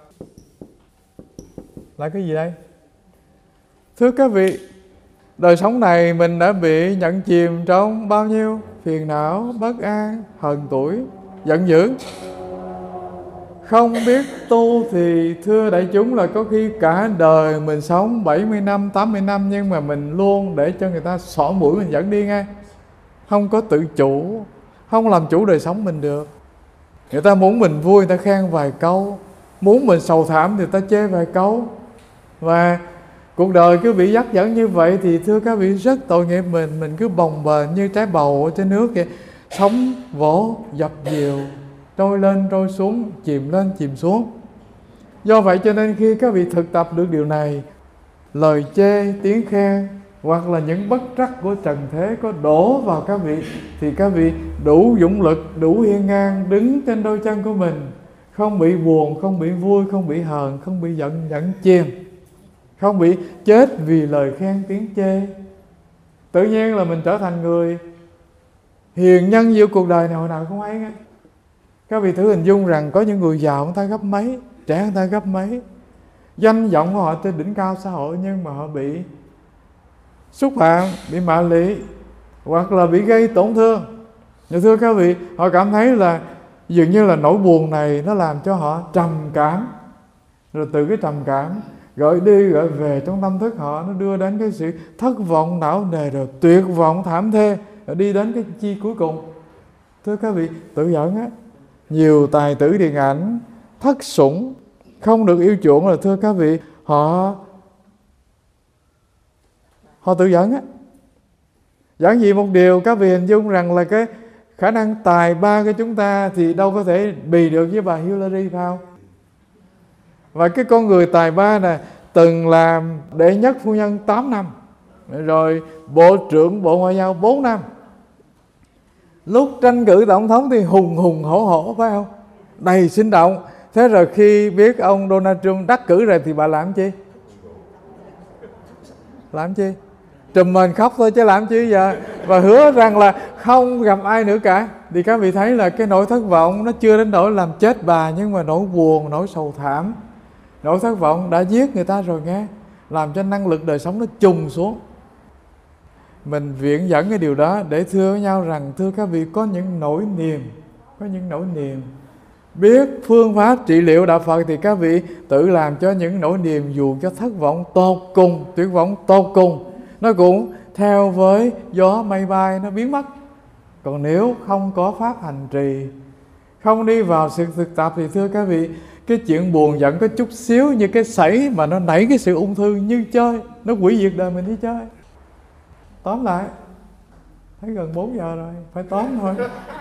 là cái gì đây? Thưa các vị, đời sống này mình đã bị nhận chìm trong bao nhiêu phiền não, bất an, hờn tủi, giận dữ. Không biết tu thì thưa đại chúng là có khi cả đời mình sống bảy mươi năm, tám mươi năm nhưng mà mình luôn để cho người ta xỏ mũi mình dẫn đi ngay. Không có tự chủ, không làm chủ đời sống mình được. Người ta muốn mình vui người ta khen vài câu, muốn mình sầu thảm thì ta chê vài câu. Và cuộc đời cứ bị dắt dẫn như vậy thì thưa các vị rất tội nghiệp mình. Mình cứ bồng bềnh như trái bầu ở trên nước vậy, sóng vỗ dập dìu, trôi lên trôi xuống, chìm lên chìm xuống. Do vậy cho nên khi các vị thực tập được điều này, lời chê, tiếng khen hoặc là những bất trắc của trần thế có đổ vào các vị thì các vị đủ dũng lực, đủ hiên ngang đứng trên đôi chân của mình, không bị buồn, không bị vui, không bị hờn, không bị giận giận chìm, không bị chết vì lời khen tiếng chê. Tự nhiên là mình trở thành người hiền nhân giữa cuộc đời này hồi nào không ấy nghe. Các vị thử hình dung rằng có những người giàu người ta gấp mấy, trẻ người ta gấp mấy, danh vọng của họ trên đỉnh cao xã hội nhưng mà họ bị xúc phạm, bị mạ lị hoặc là bị gây tổn thương. Nhưng thưa các vị, họ cảm thấy là dường như là nỗi buồn này nó làm cho họ trầm cảm. Rồi từ cái trầm cảm gọi đi gọi về trong tâm thức họ, nó đưa đến cái sự thất vọng não nề, rồi tuyệt vọng thảm thê, rồi đi đến cái chi cuối cùng. Thưa các vị, tự dẫn á, nhiều tài tử điện ảnh thất sủng, không được yêu chuộng là thưa các vị, họ họ tự dẫn á. Giảng gì một điều các vị hình dung rằng là cái khả năng tài ba của chúng ta thì đâu có thể bì được với bà Hillary phải không? Và cái con người tài ba này từng làm đệ nhất phu nhân tám năm, rồi bộ trưởng Bộ Ngoại giao bốn năm. Lúc tranh cử tổng thống thì hùng hùng hổ hổ phải không? Đầy sinh động. Thế rồi khi biết ông Donald Trump đắc cử rồi thì bà làm chi? Làm chi? Trùm mình khóc thôi chứ làm chi giờ. Và hứa rằng là không gặp ai nữa cả. Thì các vị thấy là cái nỗi thất vọng nó chưa đến nỗi làm chết bà, nhưng mà nỗi buồn, nỗi sầu thảm, nỗi thất vọng đã giết người ta rồi nghe, làm cho năng lực đời sống nó trùng xuống. Mình viện dẫn cái điều đó để thưa với nhau rằng thưa các vị, có những nỗi niềm, có có những nỗi niềm. Biết phương pháp trị liệu đạo Phật thì các vị tự làm cho những nỗi niềm dù cho thất vọng tột cùng, tuyệt vọng tột cùng, nó cũng theo với gió mây bay, nó biến mất. Còn nếu không có pháp hành trì, không đi vào sự thực tập thì thưa các vị, cái chuyện buồn giận có chút xíu như cái sảy mà nó nảy cái sự ung thư như chơi, nó hủy diệt đời mình đi chơi. Tóm lại, thấy gần bốn giờ rồi, phải tóm thôi.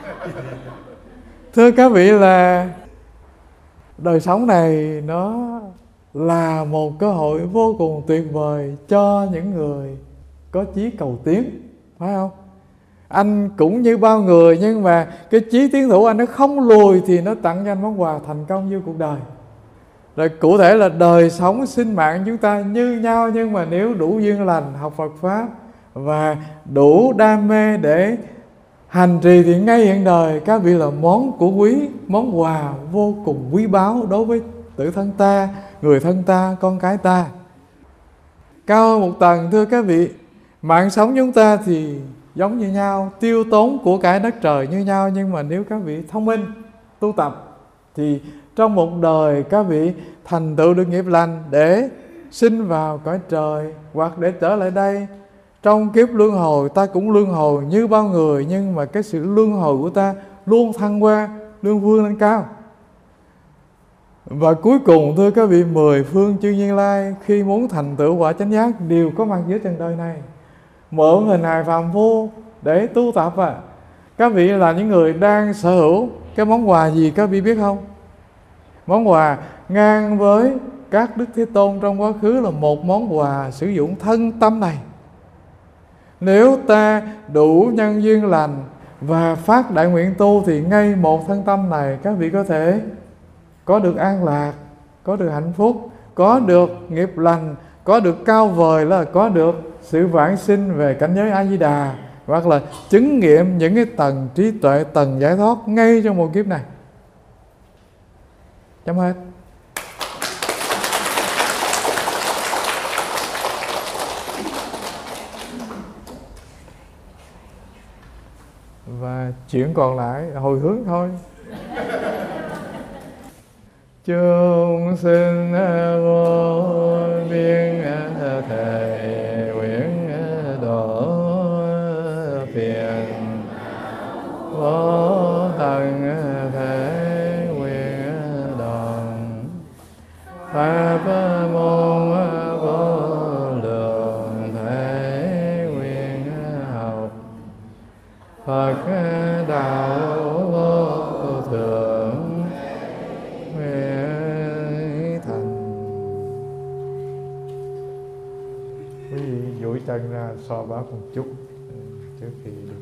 Thưa các vị là đời sống này nó là một cơ hội vô cùng tuyệt vời cho những người có chí cầu tiến, phải không? Anh cũng như bao người, nhưng mà cái chí tiến thủ anh nó không lùi thì nó tặng cho anh món quà thành công như cuộc đời. Rồi cụ thể là đời sống sinh mạng chúng ta như nhau, nhưng mà nếu đủ duyên lành học Phật Pháp và đủ đam mê để hành trì thì ngay hiện đời các vị là món của quý, món quà vô cùng quý báu đối với tự thân ta, người thân ta, con cái ta. Cao hơn một tầng thưa các vị, mạng sống chúng ta thì giống như nhau, tiêu tốn của cải đất trời như nhau, nhưng mà nếu các vị thông minh, tu tập thì trong một đời các vị thành tựu được nghiệp lành để sinh vào cõi trời, hoặc để trở lại đây. Trong kiếp luân hồi ta cũng luân hồi như bao người, nhưng mà cái sự luân hồi của ta luôn thăng qua, luôn vươn lên cao. Và cuối cùng thưa các vị, mười phương chư Như Lai khi muốn thành tựu quả chánh giác đều có mặt dưới trần đời này, mượn hình hài phàm phu để tu tập. À, các vị là những người đang sở hữu cái món quà gì các vị biết không? Món quà ngang với các Đức Thế Tôn trong quá khứ là một món quà sử dụng thân tâm này. Nếu ta đủ nhân duyên lành và phát đại nguyện tu thì ngay một thân tâm này các vị có thể có được an lạc, có được hạnh phúc, có được nghiệp lành, có được cao vời là có được sự vãng sinh về cảnh giới A Di Đà, hoặc là chứng nghiệm những cái tầng trí tuệ, tầng giải thoát ngay trong một kiếp này. Chấm hết. Và chuyện còn lại hồi hướng thôi. Chúng sinh vô biên thể nguyện độ phiền vô tận thể nguyện đoàn pháp môn vô lượng thể nguyện học Phật đạo vô thượng nguyện thành. Quý vị duỗi chân ra so bóp một chút trước khi đi.